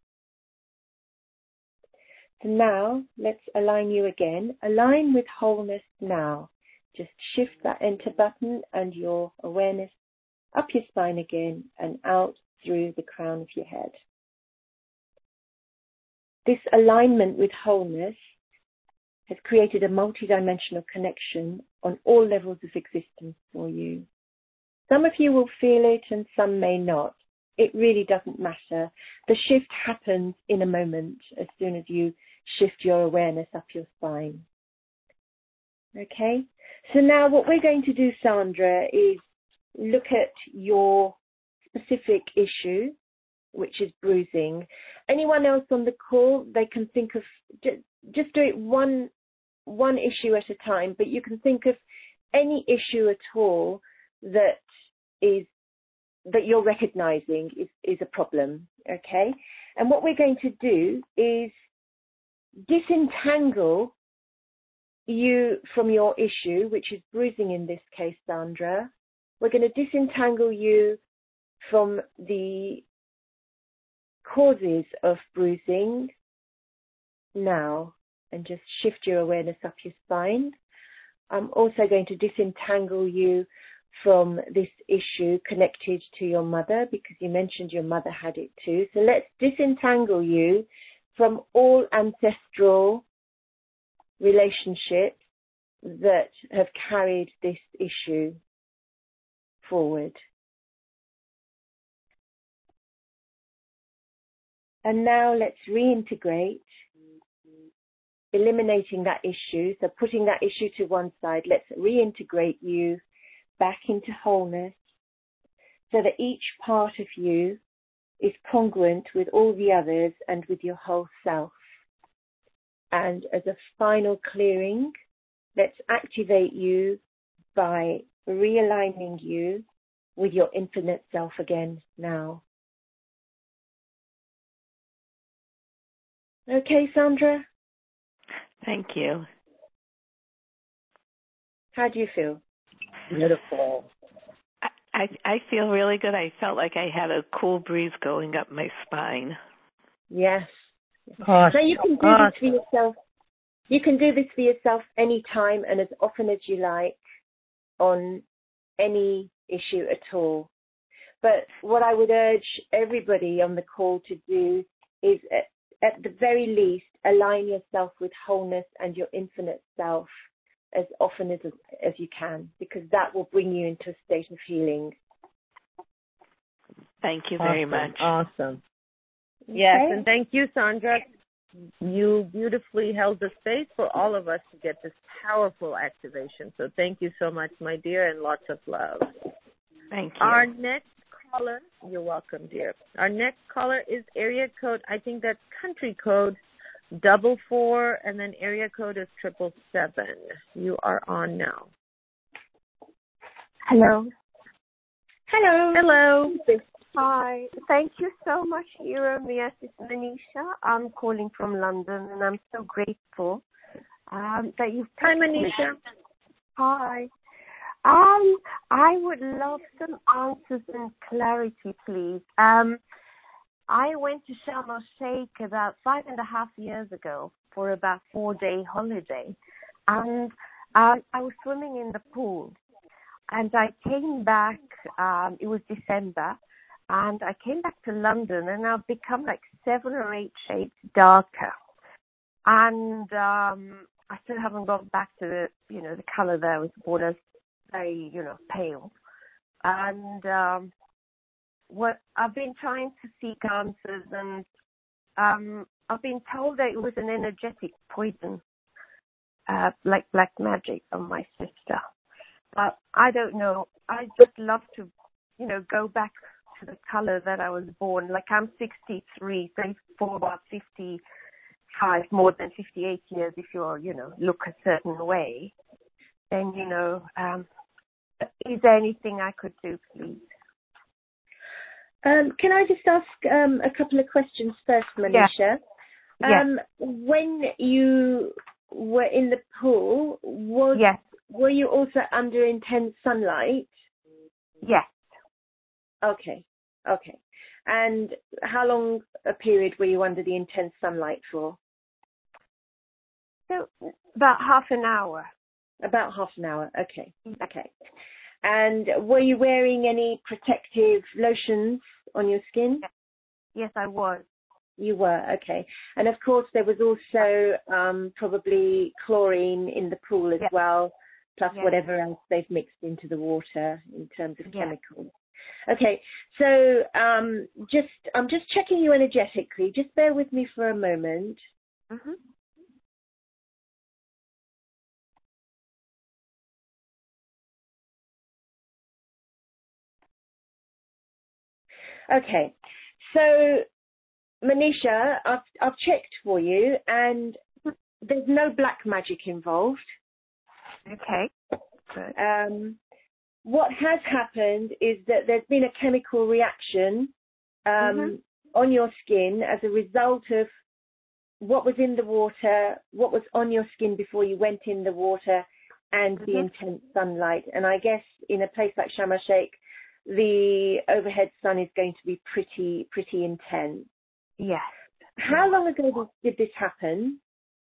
[SPEAKER 2] So now, let's align you again. Align with wholeness now. Just shift that enter button and your awareness up your spine again and out through the crown of your head. This alignment with wholeness has created a multidimensional connection on all levels of existence for you. Some of you will feel it and some may not. It really doesn't matter. The shift happens in a moment as soon as you shift your awareness up your spine. Okay? So now what we're going to do, Sandra, is look at your specific issue, which is bruising. Anyone else on the call, they can think of, just do it one, one issue at a time, but you can think of any issue at all that is that you're recognizing is, is a problem, okay? And what we're going to do is disentangle you from your issue, which is bruising in this case, Sandra. We're going to disentangle you from the causes of bruising now and just shift your awareness up your spine. I'm also going to disentangle you from this issue connected to your mother, because you mentioned your mother had it too. So let's disentangle you from all ancestral relationships that have carried this issue forward. And now let's reintegrate, eliminating that issue. So putting that issue to one side, let's reintegrate you back into wholeness so that each part of you is congruent with all the others and with your whole self. And as a final clearing, let's activate you by realigning you with your infinite self again now. Okay, Sandra?
[SPEAKER 3] Thank you.
[SPEAKER 2] How do you feel?
[SPEAKER 4] Beautiful.
[SPEAKER 3] I, I I feel really good. I felt like I had a cool breeze going up my spine.
[SPEAKER 2] Yes.
[SPEAKER 4] Awesome.
[SPEAKER 2] So you can do
[SPEAKER 4] awesome.
[SPEAKER 2] this for yourself. You can do this for yourself anytime and as often as you like on any issue at all. But what I would urge everybody on the call to do is at, at the very least align yourself with wholeness and your infinite self as often as as you can, because that will bring you into a state of healing.
[SPEAKER 3] Thank you very
[SPEAKER 4] awesome.
[SPEAKER 3] much.
[SPEAKER 4] Awesome.
[SPEAKER 1] Yes,
[SPEAKER 2] Okay.
[SPEAKER 1] and thank you, Sandra. You beautifully held the space for all of us to get this powerful activation. So thank you so much, my dear, and lots of love.
[SPEAKER 3] Thank you.
[SPEAKER 1] Our next caller, you're welcome, dear. Our next caller is area code, I think that's country code double four, and then area code is triple seven. You are on now.
[SPEAKER 5] Hello.
[SPEAKER 2] Hello.
[SPEAKER 1] Hello.
[SPEAKER 5] Hi. Thank you so much, Ira. Yes, it's Manisha. I'm calling from London, and I'm so grateful um, that you've.
[SPEAKER 1] Hi, Manisha.
[SPEAKER 5] Hi. Um, I would love some answers and clarity, please. Um, I went to Sharm el-Sheikh about five and a half years ago for about four-day holiday, and uh, I was swimming in the pool, and I came back. Um, it was December. And I came back to London, and I've become like seven or eight shades darker. And um, I still haven't gone back to the, you know, the color that I was born as, very, you know, pale. And um, what I've been trying to seek answers, and um, I've been told that it was an energetic poison, uh, like black magic on my sister. But I don't know. I just love to, you know, go back to the color that I was born. Like I'm sixty-three, so for about fifty-five, more than fifty-eight years, if you're, you know, look a certain way, then, you know, um, is there anything I could do, please?
[SPEAKER 2] Um, can I just ask um, a couple of questions first, Manisha?
[SPEAKER 5] Yeah.
[SPEAKER 2] Um, when you were in the pool, was,
[SPEAKER 5] Yes.
[SPEAKER 2] were you also under intense sunlight?
[SPEAKER 5] Yes.
[SPEAKER 2] Okay, okay. And how long a period were you under the intense sunlight for?
[SPEAKER 5] So about half an hour.
[SPEAKER 2] About half an hour, okay, okay. And were you wearing any protective lotions on your skin?
[SPEAKER 5] Yes, I was.
[SPEAKER 2] You were, okay. And of course there was also um, probably chlorine in the pool as
[SPEAKER 5] yes.
[SPEAKER 2] well plus
[SPEAKER 5] yes.
[SPEAKER 2] whatever else they've mixed into the water in terms of
[SPEAKER 5] yes.
[SPEAKER 2] chemicals. Okay, so um, just I'm just checking you energetically. Just bear with me for a moment.
[SPEAKER 5] Mm-hmm.
[SPEAKER 2] Okay, so Manisha, I've I've checked for you, and there's no black magic involved.
[SPEAKER 5] Okay. Good.
[SPEAKER 2] Um, what has happened is that there's been a chemical reaction um,
[SPEAKER 5] Mm-hmm.
[SPEAKER 2] on your skin as a result of what was in the water, what was on your skin before you went in the water, and
[SPEAKER 5] Mm-hmm.
[SPEAKER 2] the intense sunlight. And I guess in a place like Sharm el-Sheikh, the overhead sun is going to be pretty, pretty intense.
[SPEAKER 5] Yes.
[SPEAKER 2] How long ago did this happen?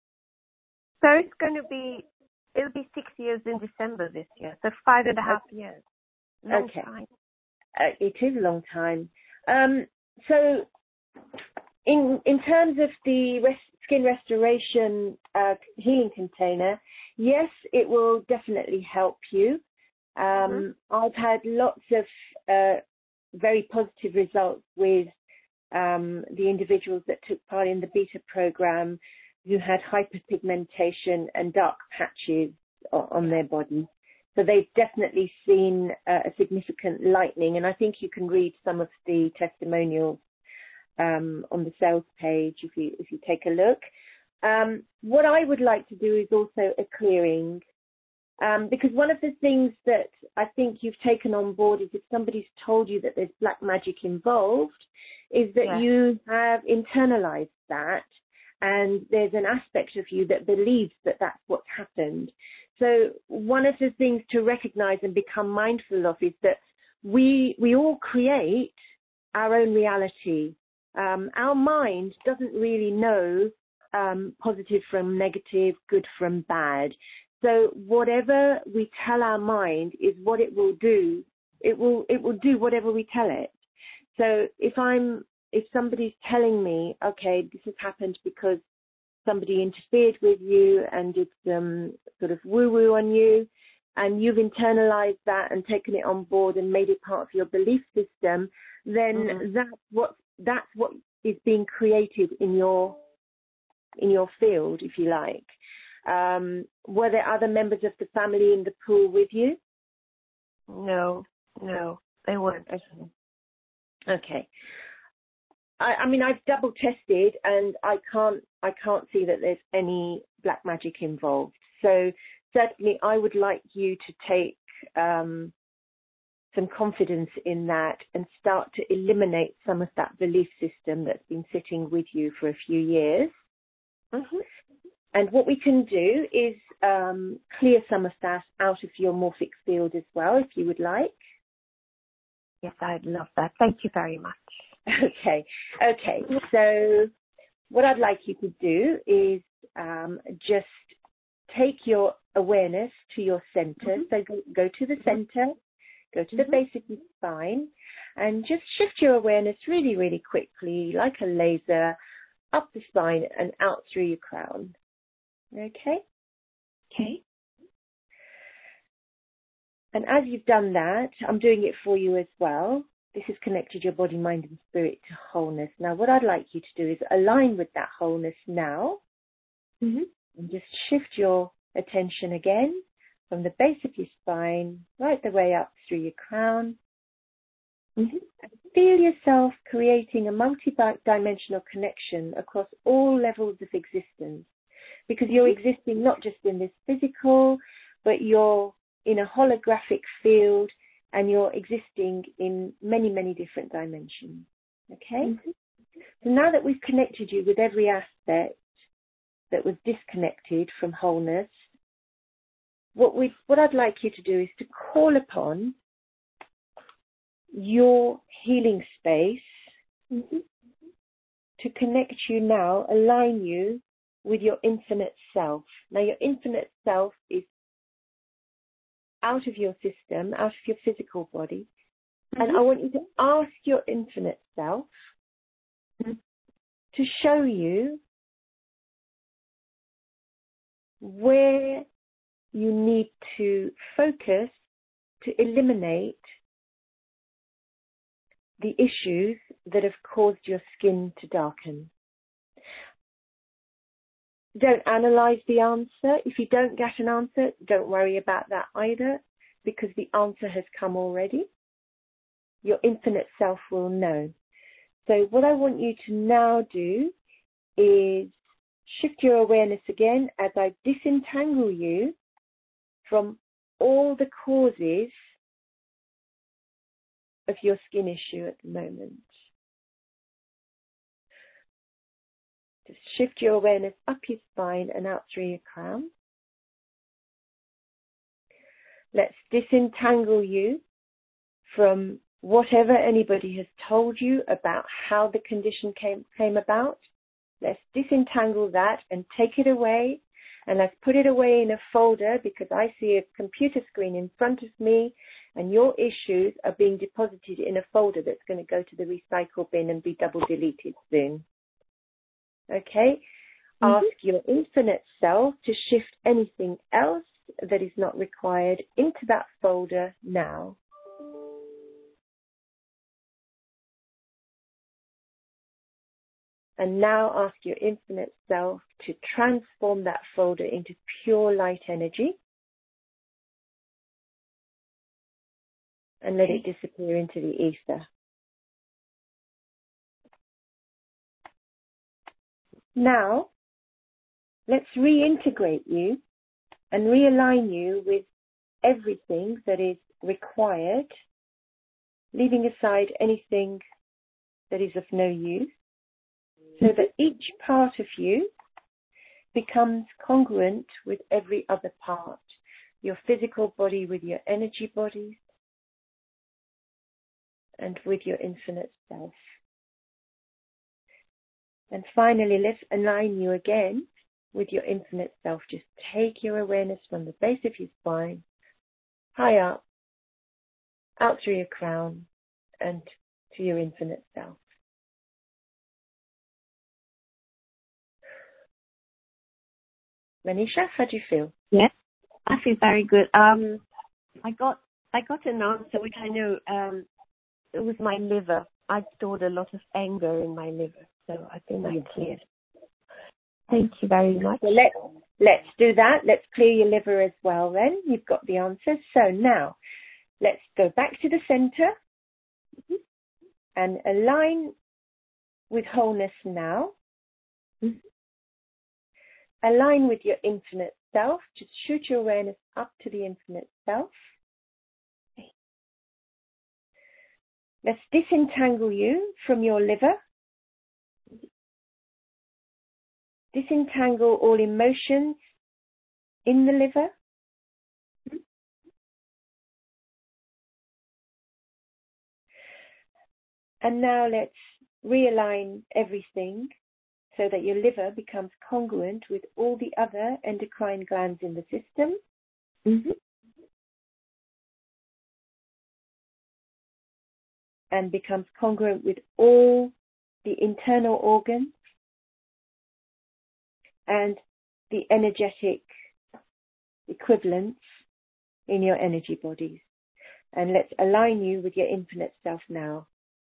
[SPEAKER 5] So it's going to be, it'll be six years in December this year. So five and a half years. Long
[SPEAKER 2] Okay.
[SPEAKER 5] time.
[SPEAKER 2] Uh, it is a long time. Um, so in in terms of the res- skin restoration uh, healing container, yes, it will definitely help you. Um,
[SPEAKER 5] Mm-hmm.
[SPEAKER 2] I've had lots of uh, very positive results with um, the individuals that took part in the beta program who had hyperpigmentation and dark patches o- on their body. So they've definitely seen uh, a significant lightening, and I think you can read some of the testimonials um, on the sales page if you if you take a look. Um, what I would like to do is also a clearing, um, because one of the things that I think you've taken on board is if somebody's told you that there's black magic involved, is that
[SPEAKER 5] Yes.
[SPEAKER 2] you have internalized that, and there's an aspect of you that believes that that's what's happened. So one of the things to recognize and become mindful of is that we we all create our own reality. Um, our mind doesn't really know um, positive from negative, good from bad. So whatever we tell our mind is what it will do. It will it will do whatever we tell it. So if I'm if somebody's telling me, okay, this has happened because somebody interfered with you and did some sort of woo-woo on you, and you've internalized that and taken it on board and made it part of your belief system, then
[SPEAKER 5] Mm-hmm.
[SPEAKER 2] that's what that's what is being created in your in your field, if you like. Um, were there other members of the family in the pool with you?
[SPEAKER 5] No, no, they weren't.
[SPEAKER 2] Okay. Okay. I, I mean, I've double tested, and I can't, I can't see that there's any black magic involved. So certainly, I would like you to take um, some confidence in that and start to eliminate some of that belief system that's been sitting with you for a few years.
[SPEAKER 5] Mm-hmm.
[SPEAKER 2] And what we can do is um, clear some of that out of your morphic field as well, if you would like.
[SPEAKER 5] Yes, I'd love that. Thank you very much.
[SPEAKER 2] Okay, okay. So what I'd like you to do is um, just take your awareness to your center.
[SPEAKER 5] Mm-hmm.
[SPEAKER 2] So go, go to the center, go to the
[SPEAKER 5] Mm-hmm.
[SPEAKER 2] base of your spine, and just shift your awareness really, really quickly, like a laser, up the spine and out through your crown. Okay?
[SPEAKER 5] Okay.
[SPEAKER 2] And as you've done that, I'm doing it for you as well. This has connected your body, mind, and spirit to wholeness. Now, what I'd like you to do is align with that wholeness now.
[SPEAKER 5] Mm-hmm.
[SPEAKER 2] And just shift your attention again from the base of your spine, right the way up through your crown.
[SPEAKER 5] Mm-hmm.
[SPEAKER 2] And feel yourself creating a multi-dimensional connection across all levels of existence. Because you're existing not just in this physical, but you're in a holographic field, and you're existing in many, many different dimensions. Okay?
[SPEAKER 5] Mm-hmm.
[SPEAKER 2] So now that we've connected you with every aspect that was disconnected from wholeness, what we what I'd like you to do is to call upon your healing space
[SPEAKER 5] Mm-hmm.
[SPEAKER 2] to connect you now, align you with your infinite self. Now, your infinite self is out of your system, out of your physical body.
[SPEAKER 5] Mm-hmm.
[SPEAKER 2] And I want you to ask your infinite self
[SPEAKER 5] Mm-hmm.
[SPEAKER 2] to show you where you need to focus to eliminate the issues that have caused your skin to darken. Don't analyze the answer. If you don't get an answer, don't worry about that either, because the answer has come already. Your infinite self will know. So what I want you to now do is shift your awareness again as I disentangle you from all the causes of your skin issue at the moment. Just shift your awareness up your spine and out through your crown. Let's disentangle you from whatever anybody has told you about how the condition came, came about. Let's disentangle that and take it away. And let's put it away in a folder, because I see a computer screen in front of me and your issues are being deposited in a folder that's going to go to the recycle bin and be double deleted soon. Okay? Mm-hmm. Ask your infinite self to shift anything else that is not required into that folder now. And now ask your infinite self to transform that folder into pure light energy and let it disappear into the ether. Now, let's reintegrate you and realign you with everything that is required, leaving aside anything that is of no use, so that each part of you becomes congruent with every other part. Your physical body with your energy bodies, and with your infinite self. And finally, let's align you again with your infinite self. Just take your awareness from the base of your spine, high up, out through your crown, and to your infinite self. Manisha, how do you feel?
[SPEAKER 5] Yes, I feel very good. Um, I got I got an answer which I know um, it was my liver. I stored a lot of anger in my liver, so I think that cleared. Thank you very much.
[SPEAKER 2] Well, let, let's do that. Let's clear your liver as well then. You've got the answer. So now, let's go back to the center mm-hmm. and align with wholeness now. Mm-hmm. Align with your infinite self. Just shoot your awareness up to the infinite self. Let's disentangle you from your liver. Disentangle all emotions in the liver. And now let's realign everything so that your liver becomes congruent with all the other endocrine glands in the system. Mm-hmm. And becomes congruent with all the internal organs and the energetic equivalents in your energy bodies. And let's align you with your infinite self now.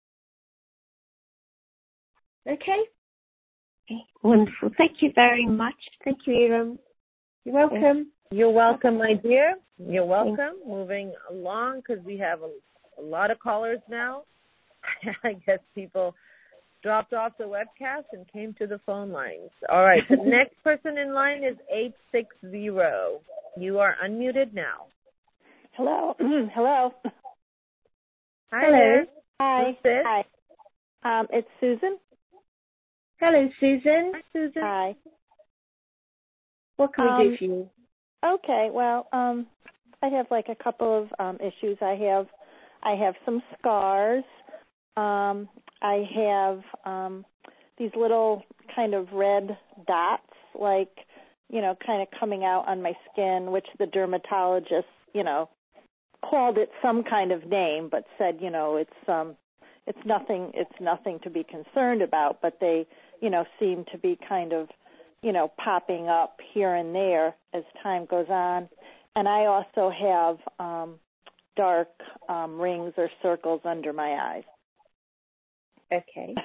[SPEAKER 2] Okay?
[SPEAKER 5] Okay, wonderful. Thank you very much. Thank you, Iram.
[SPEAKER 2] You're welcome.
[SPEAKER 1] You're welcome, my dear. You're welcome. Moving along, because we have a, a lot of callers now. I guess people dropped off the webcast and came to the phone lines. All right, the next person in line is eight six zero. You are unmuted now.
[SPEAKER 6] Hello. Hello.
[SPEAKER 1] Hi
[SPEAKER 2] Hello.
[SPEAKER 1] there.
[SPEAKER 6] Hi.
[SPEAKER 1] Who's this?
[SPEAKER 6] Hi. Um, it's Susan.
[SPEAKER 2] Hello, Susan.
[SPEAKER 1] Hi, Susan.
[SPEAKER 6] Hi.
[SPEAKER 2] What can
[SPEAKER 6] um,
[SPEAKER 2] we do for you?
[SPEAKER 6] Okay. Well, um, I have like a couple of um, issues. I have, I have some scars. Um, I have um, these little kind of red dots, like, you know, kind of coming out on my skin, which the dermatologist, you know, called it some kind of name, but said, you know, it's um, it's nothing, it's nothing to be concerned about. But they, you know, seem to be kind of, you know, popping up here and there as time goes on. and I also have um, dark um, rings or circles under my eyes.
[SPEAKER 2] Okay.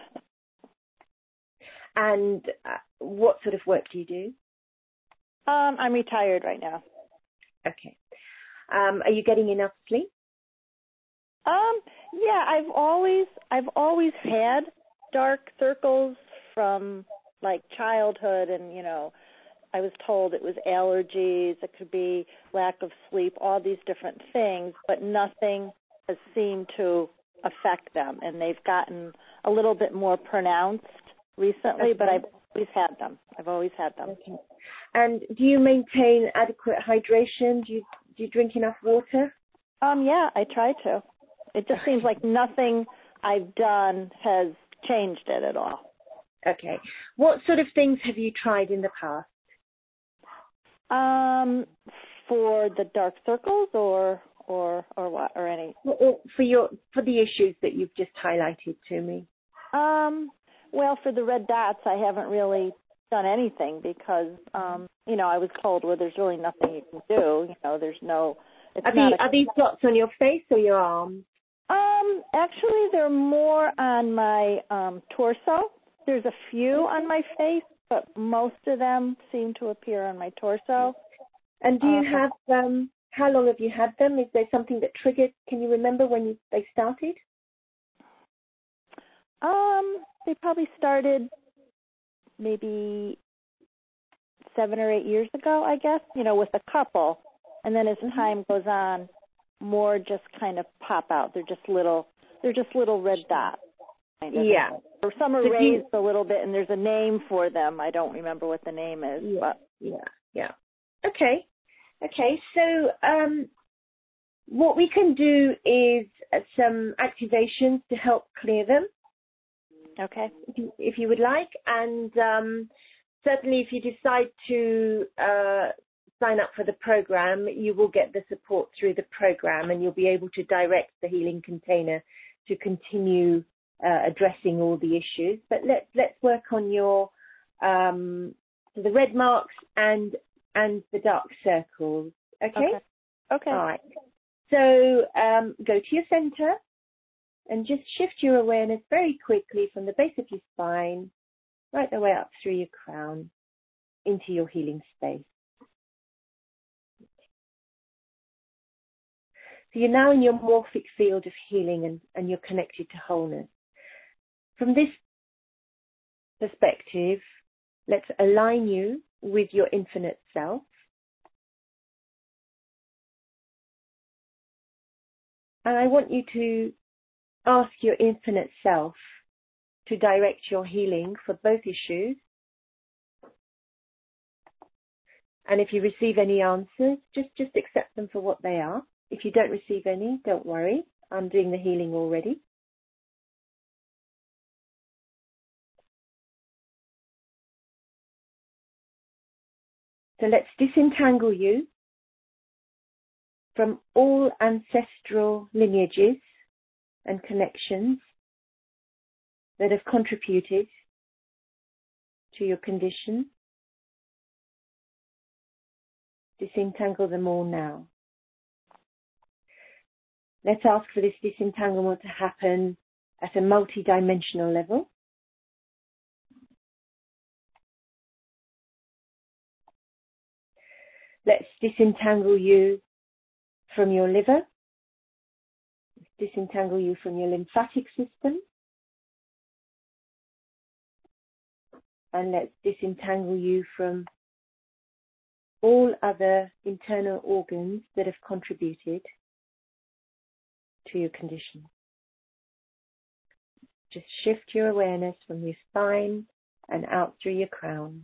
[SPEAKER 2] And uh, what sort of work do you do?
[SPEAKER 6] Um, I'm retired right now.
[SPEAKER 2] Okay. Um, are you getting enough sleep?
[SPEAKER 6] Um, yeah, I've always I've always had dark circles from like childhood, and you know, I was told it was allergies, it could be lack of sleep, all these different things, but nothing has seemed to affect them, and they've gotten a little bit more pronounced recently, okay. But I've always had them. I've always had them.
[SPEAKER 2] Okay. And do you maintain adequate hydration? Do you do you drink enough water?
[SPEAKER 6] Um, yeah, I try to. It just seems like nothing I've done has changed it at all.
[SPEAKER 2] Okay. What sort of things have you tried in the past?
[SPEAKER 6] Um, for the dark circles, or or or what, or any?
[SPEAKER 2] For your for the issues that you've just highlighted to me.
[SPEAKER 6] Um. Well, for the red dots, I haven't really done anything because, um, you know, I was told, well, there's really nothing you can do. You know, there's no. It's
[SPEAKER 2] are,
[SPEAKER 6] not
[SPEAKER 2] the,
[SPEAKER 6] a,
[SPEAKER 2] are these dots on your face or your arms?
[SPEAKER 6] Um, actually, they're more on my um, torso. There's a few on my face, but most of them seem to appear on my torso.
[SPEAKER 2] And do you
[SPEAKER 6] um,
[SPEAKER 2] have, um, how long have you had them? Is there something that triggered, can you remember when you, they started?
[SPEAKER 6] Um, they probably started maybe seven or eight years ago, I guess, you know, with a couple. And then as time goes on, more just kind of pop out. They're just little, they're just little red dots. Kind of.
[SPEAKER 2] Yeah.
[SPEAKER 6] Or some are
[SPEAKER 2] so
[SPEAKER 6] raised
[SPEAKER 2] you,
[SPEAKER 6] a little bit, and there's a name for them. I don't remember what the name is.
[SPEAKER 2] Yeah,
[SPEAKER 6] but.
[SPEAKER 2] yeah, yeah. Okay, okay. So um, what we can do is uh, some activations to help clear them.
[SPEAKER 6] Okay.
[SPEAKER 2] If you, if you would like, and um, certainly if you decide to uh, sign up for the program, you will get the support through the program, and you'll be able to direct the healing container to continue uh, addressing all the issues. But let's let's work on your um, the red marks and and the dark circles. Okay.
[SPEAKER 6] Okay. Okay.
[SPEAKER 2] All right. So um, go to your center. And just shift your awareness very quickly from the base of your spine, right the way up through your crown, into your healing space. So you're now in your morphic field of healing, and, and you're connected to wholeness. From this perspective, let's align you with your infinite self. And I want you to ask your infinite self to direct your healing for both issues. And if you receive any answers, just, just accept them for what they are. If you don't receive any, don't worry. I'm doing the healing already. So let's disentangle you from all ancestral lineages and connections that have contributed to your condition. Disentangle them all now. Let's ask for this disentanglement to happen at a multi-dimensional level. Let's disentangle you from your liver. Let's disentangle you from your lymphatic system. And let's disentangle you from all other internal organs that have contributed to your condition. Just shift your awareness from your spine and out through your crown.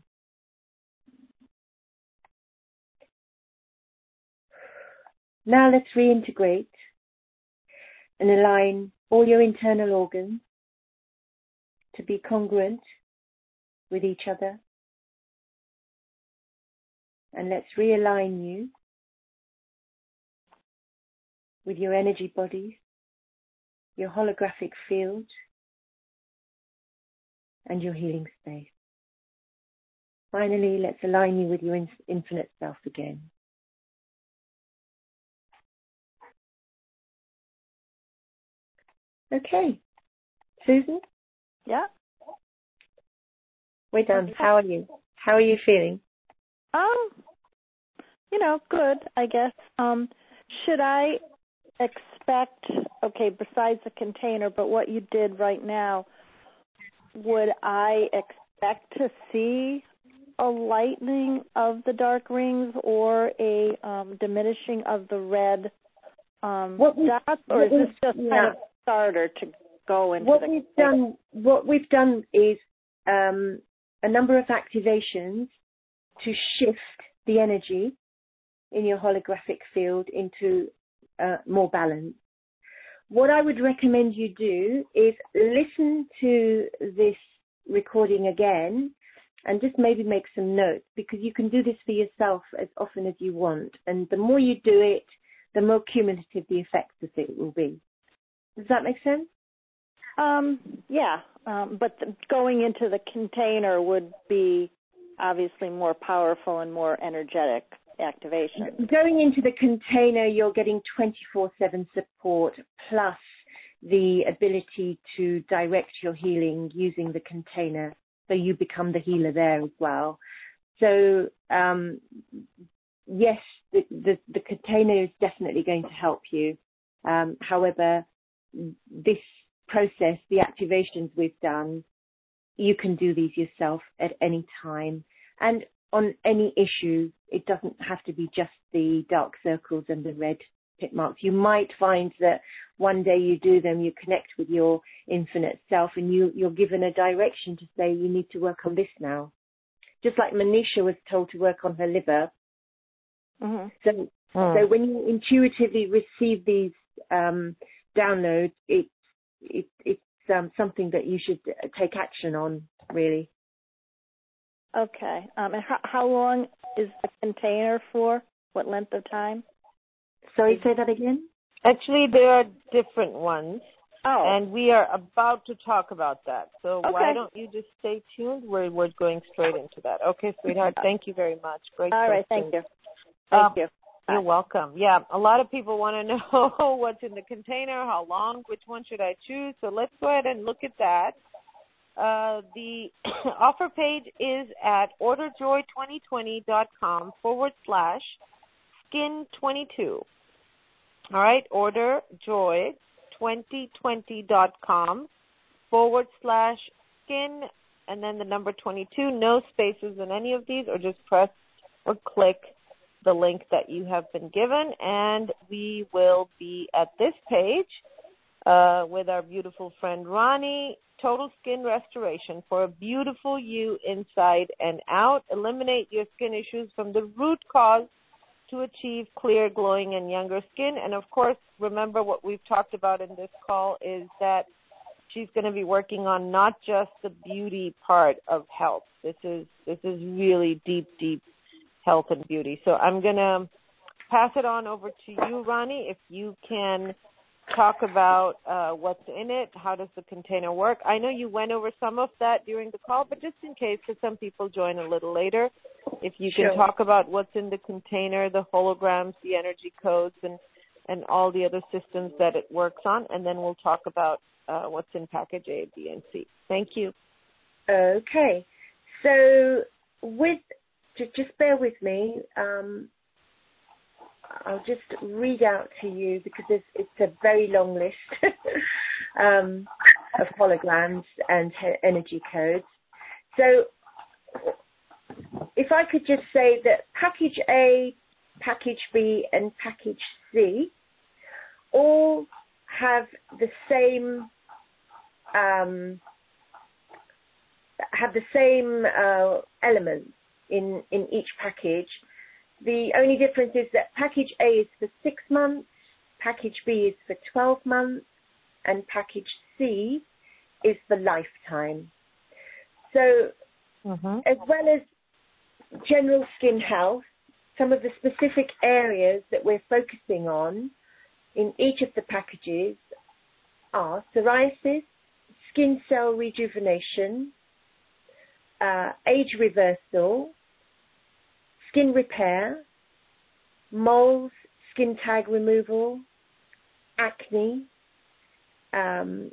[SPEAKER 2] Now let's reintegrate and align all your internal organs to be congruent with each other. And let's realign you with your energy bodies, your holographic field, and your healing space. Finally, let's align you with your infinite self again. Okay. Susan?
[SPEAKER 6] Yeah.
[SPEAKER 2] We're done. How are you? How are you feeling?
[SPEAKER 6] Um, you know, good, I guess. Um, should I expect, okay, besides the container, but what you did right now, would I expect to see a lightening of the dark rings or a um, diminishing of the red um, dots, or is this just yeah. kind of a starter to go into
[SPEAKER 2] what
[SPEAKER 6] the
[SPEAKER 2] we've done? What we've done is um, a number of activations to shift the energy in your holographic field into uh, more balance. What I would recommend you do is listen to this recording again and just maybe make some notes, because you can do this for yourself as often as you want. And the more you do it, the more cumulative the effects of it will be. Does that make sense?
[SPEAKER 6] Um, yeah, um, but the, going into the container would be obviously more powerful and more energetic activation.
[SPEAKER 2] Going into the container, you're getting twenty-four seven support plus the ability to direct your healing using the container, so you become the healer there as well. So um, yes, the, the, the container is definitely going to help you. Um, however, this process, the activations we've done, you can do these yourself at any time. And on any issue, it doesn't have to be just the dark circles and the red pit marks. You might find that one day you do them, you connect with your infinite self, and you, you're given a direction to say you need to work on this now. Just like Manisha was told to work on her liver.
[SPEAKER 6] Mm-hmm.
[SPEAKER 2] So, mm. so when you intuitively receive these um, downloads, it, it, it's um, something that you should take action on, really.
[SPEAKER 6] Okay. Um, and how, how long is the container for? What length of time?
[SPEAKER 2] Sorry, say that again?
[SPEAKER 1] Actually, there are different ones.
[SPEAKER 6] Oh.
[SPEAKER 1] And we are about to talk about that. So
[SPEAKER 6] okay.
[SPEAKER 1] why don't you just stay tuned? We're, we're going straight into that. Okay, sweetheart. Thank you very much. Great
[SPEAKER 6] All
[SPEAKER 1] question.
[SPEAKER 6] right. Thank you. Thank
[SPEAKER 1] um,
[SPEAKER 6] you.
[SPEAKER 1] You're welcome. Yeah, a lot of people want to know what's in the container, how long, which one should I choose. So let's go ahead and look at that. Uh, the offer page is at orderjoy2020.com forward slash skin 22. All right, orderjoy2020.com forward slash skin, and then the number twenty-two, no spaces in any of these, or just press or click the link that you have been given, and we will be at this page uh, with our beautiful friend Ronnie. Total skin restoration for a beautiful you inside and out. Eliminate your skin issues from the root cause to achieve clear, glowing, and younger skin. And, of course, remember what we've talked about in this call is that she's going to be working on not just the beauty part of health. This is this is really deep, deep health and beauty. So I'm going to pass it on over to you, Ronnie, if you can talk about uh, what's in it, how does the container work. I know you went over some of that during the call, but just in case, because some people join a little later, if you can
[SPEAKER 2] sure.
[SPEAKER 1] talk about what's in the container, the holograms, the energy codes, and, and all the other systems that it works on, and then we'll talk about uh, what's in package A, B, and C. Thank you.
[SPEAKER 2] Okay. So with, just bear with me. Um, I'll just read out to you because it's, it's a very long list um, of holograms and he- energy codes. So if I could just say that package A, package B, and package C all have the same um, have the same uh, elements in, in each package. The only difference is that package A is for six months, package B is for twelve months, and package C is for lifetime. So mm-hmm. as well as general skin health, some of the specific areas that we're focusing on in each of the packages are psoriasis, skin cell rejuvenation, uh, age reversal, skin repair, moles, skin tag removal, acne, um,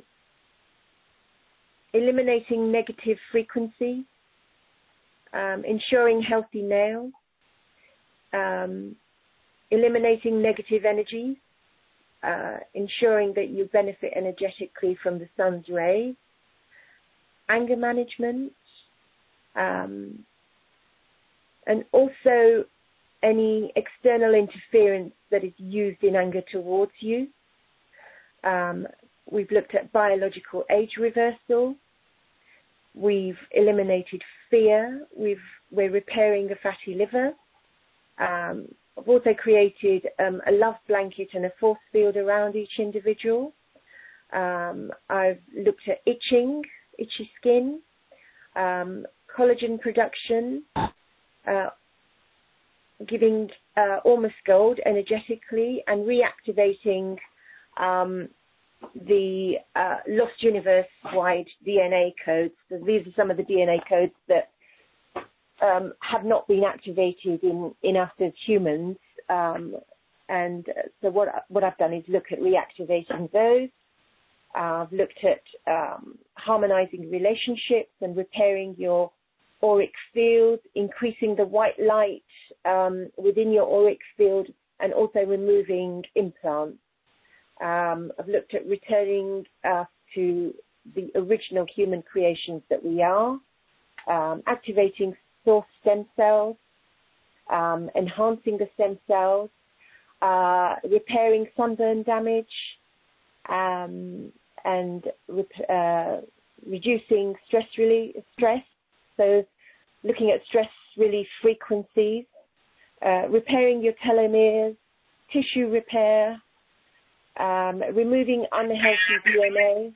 [SPEAKER 2] eliminating negative frequency, um, ensuring healthy nails, um, eliminating negative energy, uh, ensuring that you benefit energetically from the sun's rays, anger management, um, and also any external interference that is used in anger towards you. Um, we've looked at biological age reversal. We've eliminated fear. We've, we're repairing a fatty liver. Um, I've also created um, a love blanket and a force field around each individual. Um, I've looked at itching, itchy skin, um, collagen production, uh, giving uh, Ormus Gold energetically and reactivating um, the uh, Lost Universe-wide D N A codes. So these are some of the D N A codes that um, have not been activated in, in us as humans. Um, and so what, what I've done is look at reactivating those. Uh, I've looked at um, harmonizing relationships and repairing your auric field, increasing the white light um, within your auric field, and also removing implants. Um, I've looked at returning us to the original human creations that we are, um, activating source stem cells, um, enhancing the stem cells, uh, repairing sunburn damage, um, and rep- uh, reducing stress relief, stress. So looking at stress relief frequencies, uh, repairing your telomeres, tissue repair, um, removing unhealthy D N A.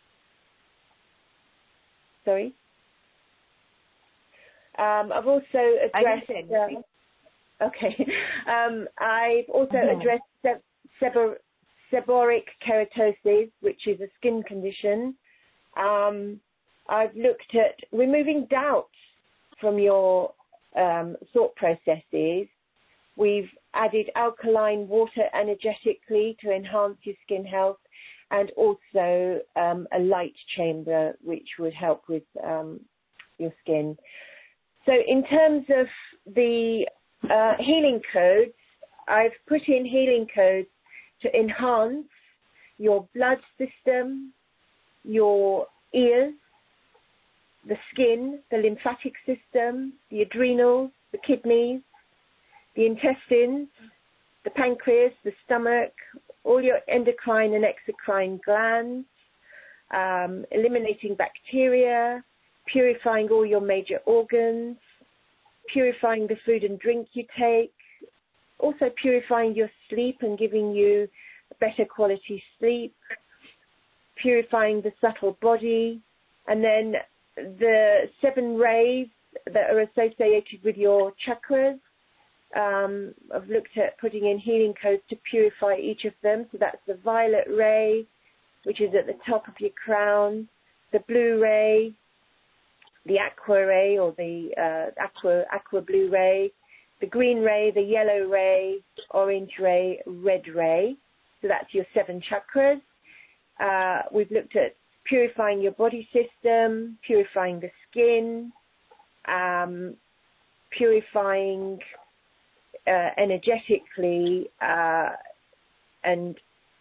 [SPEAKER 2] Sorry. Um, I've also addressed. Uh, okay. Um, I've also mm-hmm. addressed se- sebor- seborrheic keratosis, which is a skin condition. Um, I've looked at removing doubt from your um, thought processes. We've added alkaline water energetically to enhance your skin health, and also um, a light chamber, which would help with um, your skin. So in terms of the uh, healing codes, I've put in healing codes to enhance your blood system, your ears, the skin, the lymphatic system, the adrenals, the kidneys, the intestines, the pancreas, the stomach, all your endocrine and exocrine glands, um, eliminating bacteria, purifying all your major organs, purifying the food and drink you take, also purifying your sleep and giving you better quality sleep, purifying the subtle body, and then the seven rays that are associated with your chakras. Um, I've looked at putting in healing codes to purify each of them. So that's the violet ray, which is at the top of your crown, the blue ray, the aqua ray or the uh, aqua aqua blue ray, the green ray, the yellow ray, orange ray, red ray. So that's your seven chakras. Uh, we've looked at purifying your body system, purifying the skin, um, purifying uh, energetically, uh, and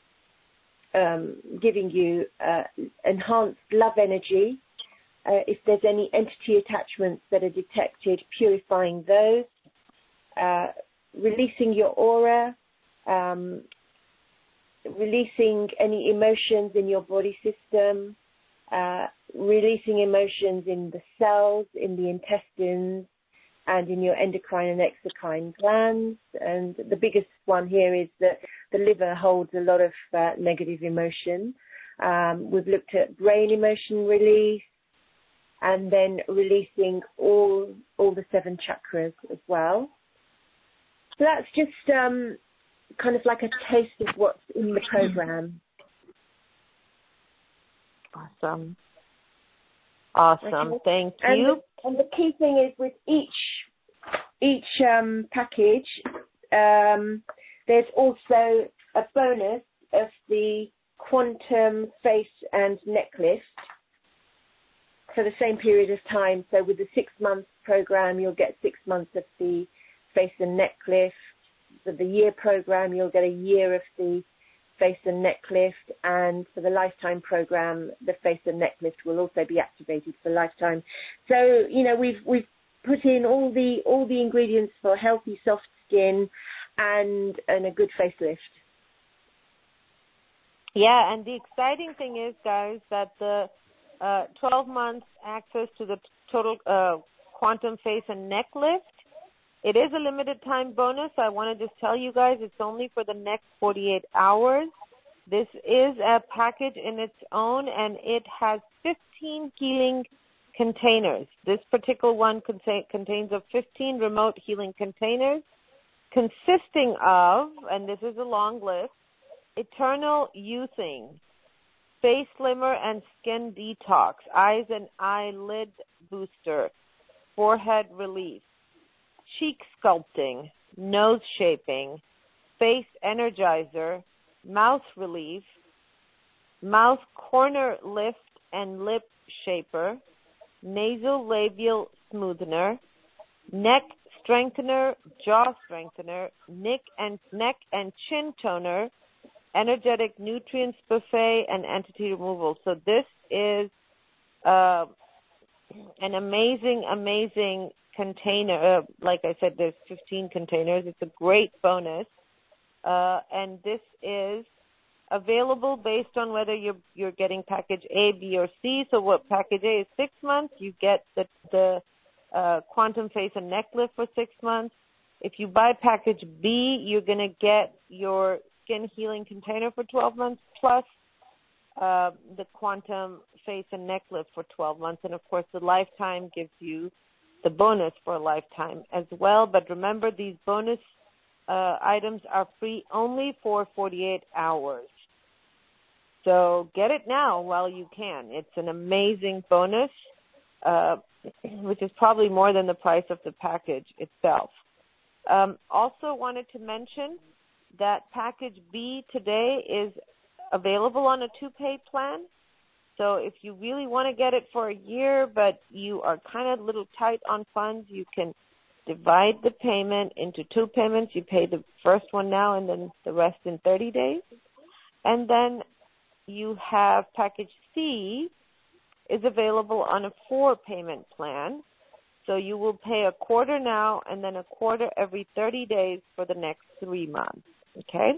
[SPEAKER 2] um, giving you uh, enhanced love energy. Uh, if there's any entity attachments that are detected, purifying those, uh, releasing your aura, um, releasing any emotions in your body system, uh, releasing emotions in the cells, in the intestines, and in your endocrine and exocrine glands. And the biggest one here is that the liver holds a lot of uh, negative emotion. Um, we've looked at brain emotion release, and then releasing all all the seven chakras as well. So that's just um, kind of like a taste of what's in the program.
[SPEAKER 1] Awesome. Awesome. Okay. Thank you.
[SPEAKER 2] And the, and the key thing is with each each um, package, um, there's also a bonus of the quantum face and neck lift for the same period of time. So with the six-month program, you'll get six months of the face and neck lift. For the year program, you'll get a year of the face and neck lift. And for the lifetime program, the face and neck lift will also be activated for lifetime. So, you know, we've we've put in all the all the ingredients for healthy, soft skin and and a good facelift.
[SPEAKER 1] Yeah, and the exciting thing is, guys, that the uh, twelve months access to the total uh, quantum face and neck lift, it is a limited time bonus. I want to just tell you guys it's only for the next forty-eight hours. This is a package in its own, and it has fifteen healing containers. This particular one contain, contains of fifteen remote healing containers consisting of, and this is a long list, Eternal Youthing, Face Slimmer and Skin Detox, Eyes and Eyelid Booster, Forehead Relief, Cheek Sculpting, Nose Shaping, Face Energizer, Mouth Relief, Mouth Corner Lift and Lip Shaper, Nasal Labial Smoothener, Neck Strengthener, Jaw Strengthener, neck and neck and chin toner, Energetic Nutrients Buffet, and Entity Removal. So this is uh, an amazing, amazing container. Uh, like I said, there's fifteen containers. It's a great bonus. Uh, and this is available based on whether you're, you're getting package A, B, or C. So what package A is six months. You get the, the uh, quantum face and neck lift for six months. If you buy package B, you're going to get your skin healing container for twelve months plus uh, the quantum face and neck lift for twelve months. And, of course, the lifetime gives you the bonus for a lifetime as well. But remember, these bonus uh, items are free only for forty-eight hours. So get it now while you can. It's an amazing bonus, uh, which is probably more than the price of the package itself. Um, also wanted to mention that package B today is available on a two-pay plan. So if you really want to get it for a year, but you are kind of a little tight on funds, you can divide the payment into two payments. You pay the first one now and then the rest in thirty days. And then you have package C is available on a four-payment plan. So you will pay a quarter now and then a quarter every thirty days for the next three months. Okay?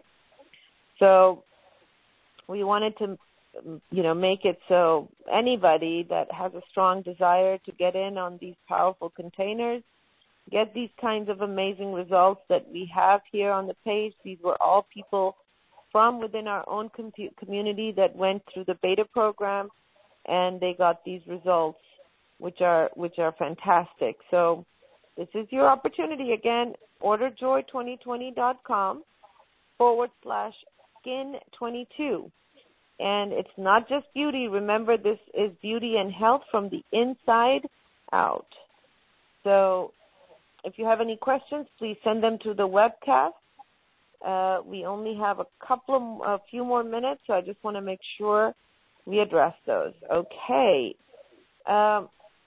[SPEAKER 1] So we wanted to, you know, make it so anybody that has a strong desire to get in on these powerful containers, get these kinds of amazing results that we have here on the page. These were all people from within our own com- community that went through the beta program, and they got these results, which are which are fantastic. So this is your opportunity. Again, order joy twenty twenty dot com forward slash skin twenty-two. And it's not just beauty. Remember, this is beauty and health from the inside out. So if you have any questions, please send them to the webcast. Uh, we only have a couple of, a few more minutes, so I just want to make sure we address those. Okay. Um,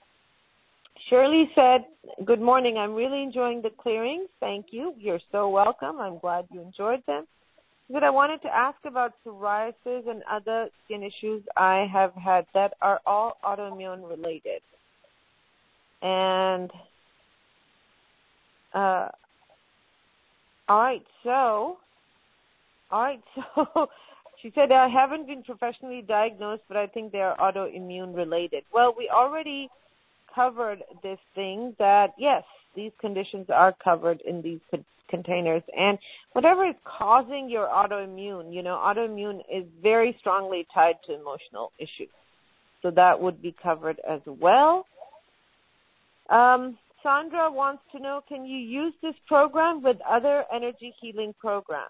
[SPEAKER 1] Shirley said, good morning. I'm really enjoying the clearings. Thank you. You're so welcome. I'm glad you enjoyed them. But I wanted to ask about psoriasis and other skin issues I have had that are all autoimmune related. And, uh, all right, so, all right, so she said, I haven't been professionally diagnosed, but I think they are autoimmune related. Well, we already covered this thing that, yes, these conditions are covered in these containers. And whatever is causing your autoimmune, you know, autoimmune is very strongly tied to emotional issues. So that would be covered as well. Um, Sandra wants to know, can you use this program with other energy healing programs?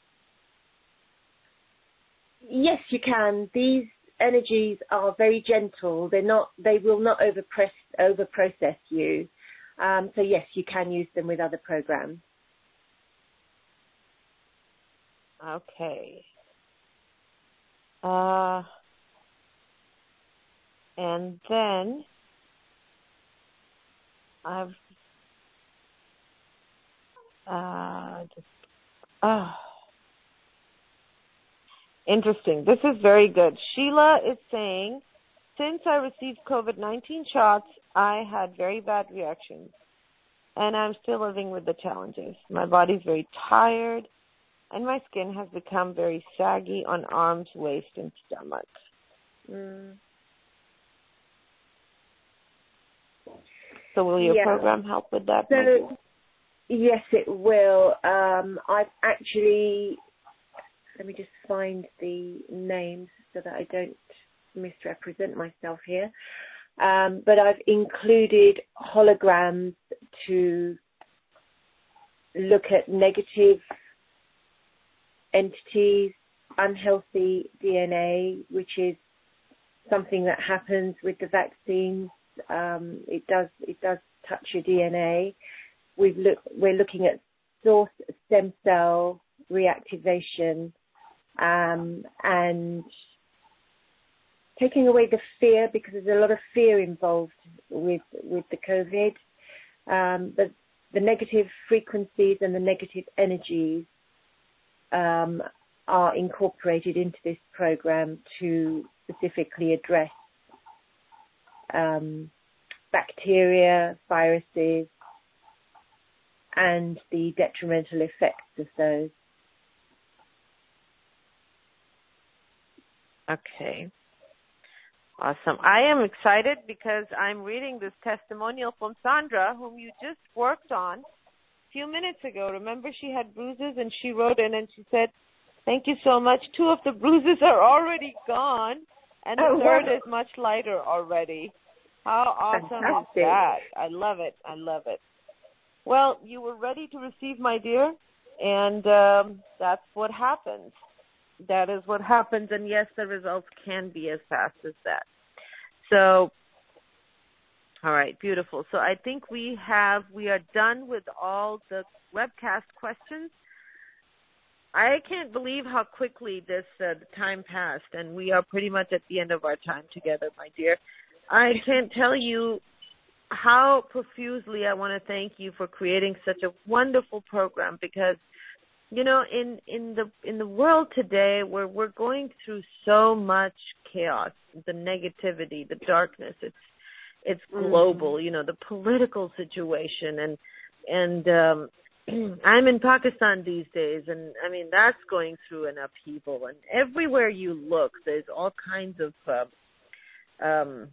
[SPEAKER 2] Yes, you can. These energies are very gentle. They're not. They will not overpress, overprocess you. Um, so yes, you can use them with other programs.
[SPEAKER 1] Okay. Uh, and then I've uh, just, oh, interesting. This is very good. Sheila is saying, since I received COVID nineteen shots, I had very bad reactions, and I'm still living with the challenges. My body's very tired, and my skin has become very saggy on arms, waist, and stomach. Mm. So will your
[SPEAKER 2] yeah.
[SPEAKER 1] program help with that?
[SPEAKER 2] So, yes, it will. Um, I've actually, let me just find the names so that I don't misrepresent myself here. Um, but I've included holograms to look at negative entities, unhealthy D N A, which is something that happens with the vaccines. Um, it does it does touch your D N A. We've look, we're looking at source stem cell reactivation um, and taking away the fear, because there's a lot of fear involved with with the COVID. Um, but the negative frequencies and the negative energies um, are incorporated into this program to specifically address um, bacteria, viruses, and the detrimental effects of those.
[SPEAKER 1] Okay. Awesome. I am excited because I'm reading this testimonial from Sandra, whom you just worked on a few minutes ago. Remember, she had bruises, and she wrote in and she said, thank you so much. Two of the bruises are already gone, and the
[SPEAKER 2] oh,
[SPEAKER 1] third
[SPEAKER 2] wow.
[SPEAKER 1] is much lighter already. How awesome
[SPEAKER 2] Fantastic.
[SPEAKER 1] is that? I love it. I love it. Well, you were ready to receive, my dear, and um, that's what happens. That is what happens, and yes, the results can be as fast as that. So, all right, beautiful. So I think we have, we are done with all the webcast questions. I can't believe how quickly this uh, time passed, and we are pretty much at the end of our time together, my dear. I can't tell you how profusely I want to thank you for creating such a wonderful program, because you know, in, in the in the world today, where we're going through so much chaos, the negativity, the darkness, it's it's global. Mm. You know, the political situation, and and um, I'm in Pakistan these days, and I mean that's going through an upheaval, and everywhere you look, there's all kinds of uh, um,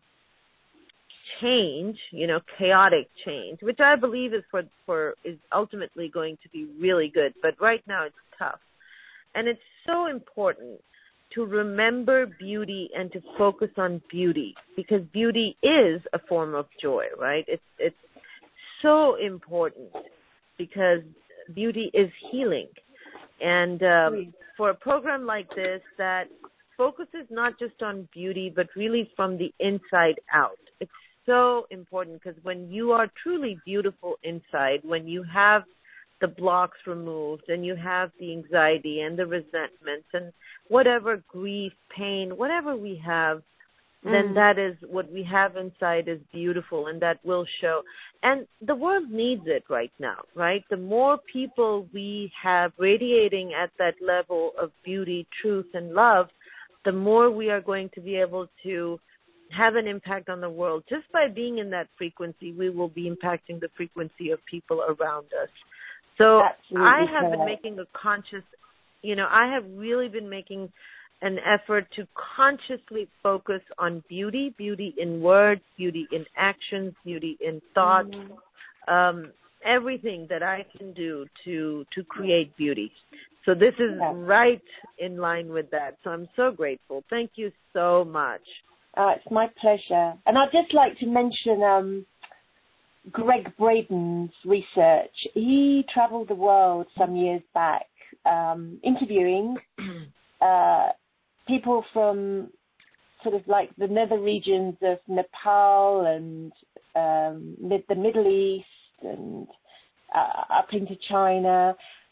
[SPEAKER 1] change, you know, chaotic change, which I believe is for, for is ultimately going to be really good. But right now it's tough. And it's so important to remember beauty and to focus on beauty, because beauty is a form of joy, right? It's, it's so important because beauty is healing. And um, for a program like this that focuses not just on beauty, but really from the inside out, it's so important, because when you are truly beautiful inside, when you have the blocks removed and you have the anxiety and the resentments and whatever grief, pain, whatever we have, mm. then that is what we have inside is beautiful, and that will show. And the world needs it right now, right? The more people we have radiating at that level of beauty, truth, and love, the more we are going to be able to have an impact on the world. Just by being in that frequency, we will be impacting the frequency of people around us. So Absolutely I have correct. been making a conscious, you know, I have really been making an effort to consciously focus on beauty, beauty in words, beauty in actions, beauty in thought, mm-hmm. um, everything that I can do to to create beauty. So this is yeah. right in line with that. So I'm so grateful. Thank you so much.
[SPEAKER 2] Uh, it's my pleasure. And I'd just like to mention um, Greg Braden's research. He traveled the world some years back um, interviewing uh, people from sort of like the nether regions of Nepal and um, mid- the Middle East and uh, up into China.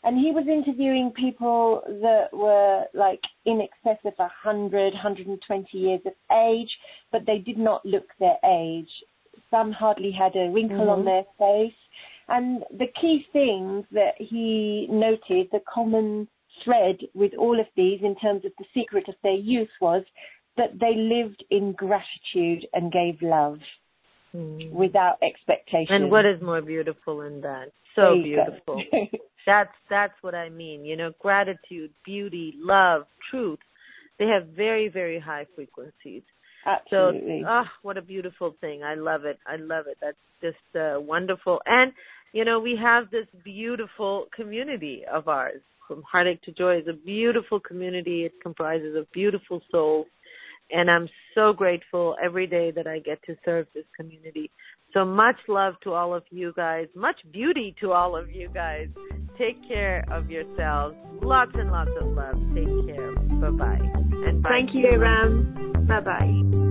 [SPEAKER 2] And he was interviewing people that were like in excess of one hundred, one hundred twenty years of age, but they did not look their age. Some hardly had a wrinkle mm-hmm. on their face. And the key thing that he noted, the common thread with all of these in terms of the secret of their youth, was that they lived in gratitude and gave love mm. without expectation.
[SPEAKER 1] And what is more beautiful than that? So beautiful. That's that's what I mean. You know, gratitude, beauty, love, truth. They have very, very high frequencies.
[SPEAKER 2] Absolutely.
[SPEAKER 1] So, oh, what a beautiful thing. I love it. I love it. That's just uh, wonderful. And, you know, we have this beautiful community of ours. From Heartache to Joy is a beautiful community. It comprises of beautiful souls. And I'm so grateful every day that I get to serve this community. So much love to all of you guys. Much beauty to all of you guys. Take care of yourselves. Lots and lots of love. Take care. Bye-bye. And bye.
[SPEAKER 2] Thank you, Ram. Bye-bye.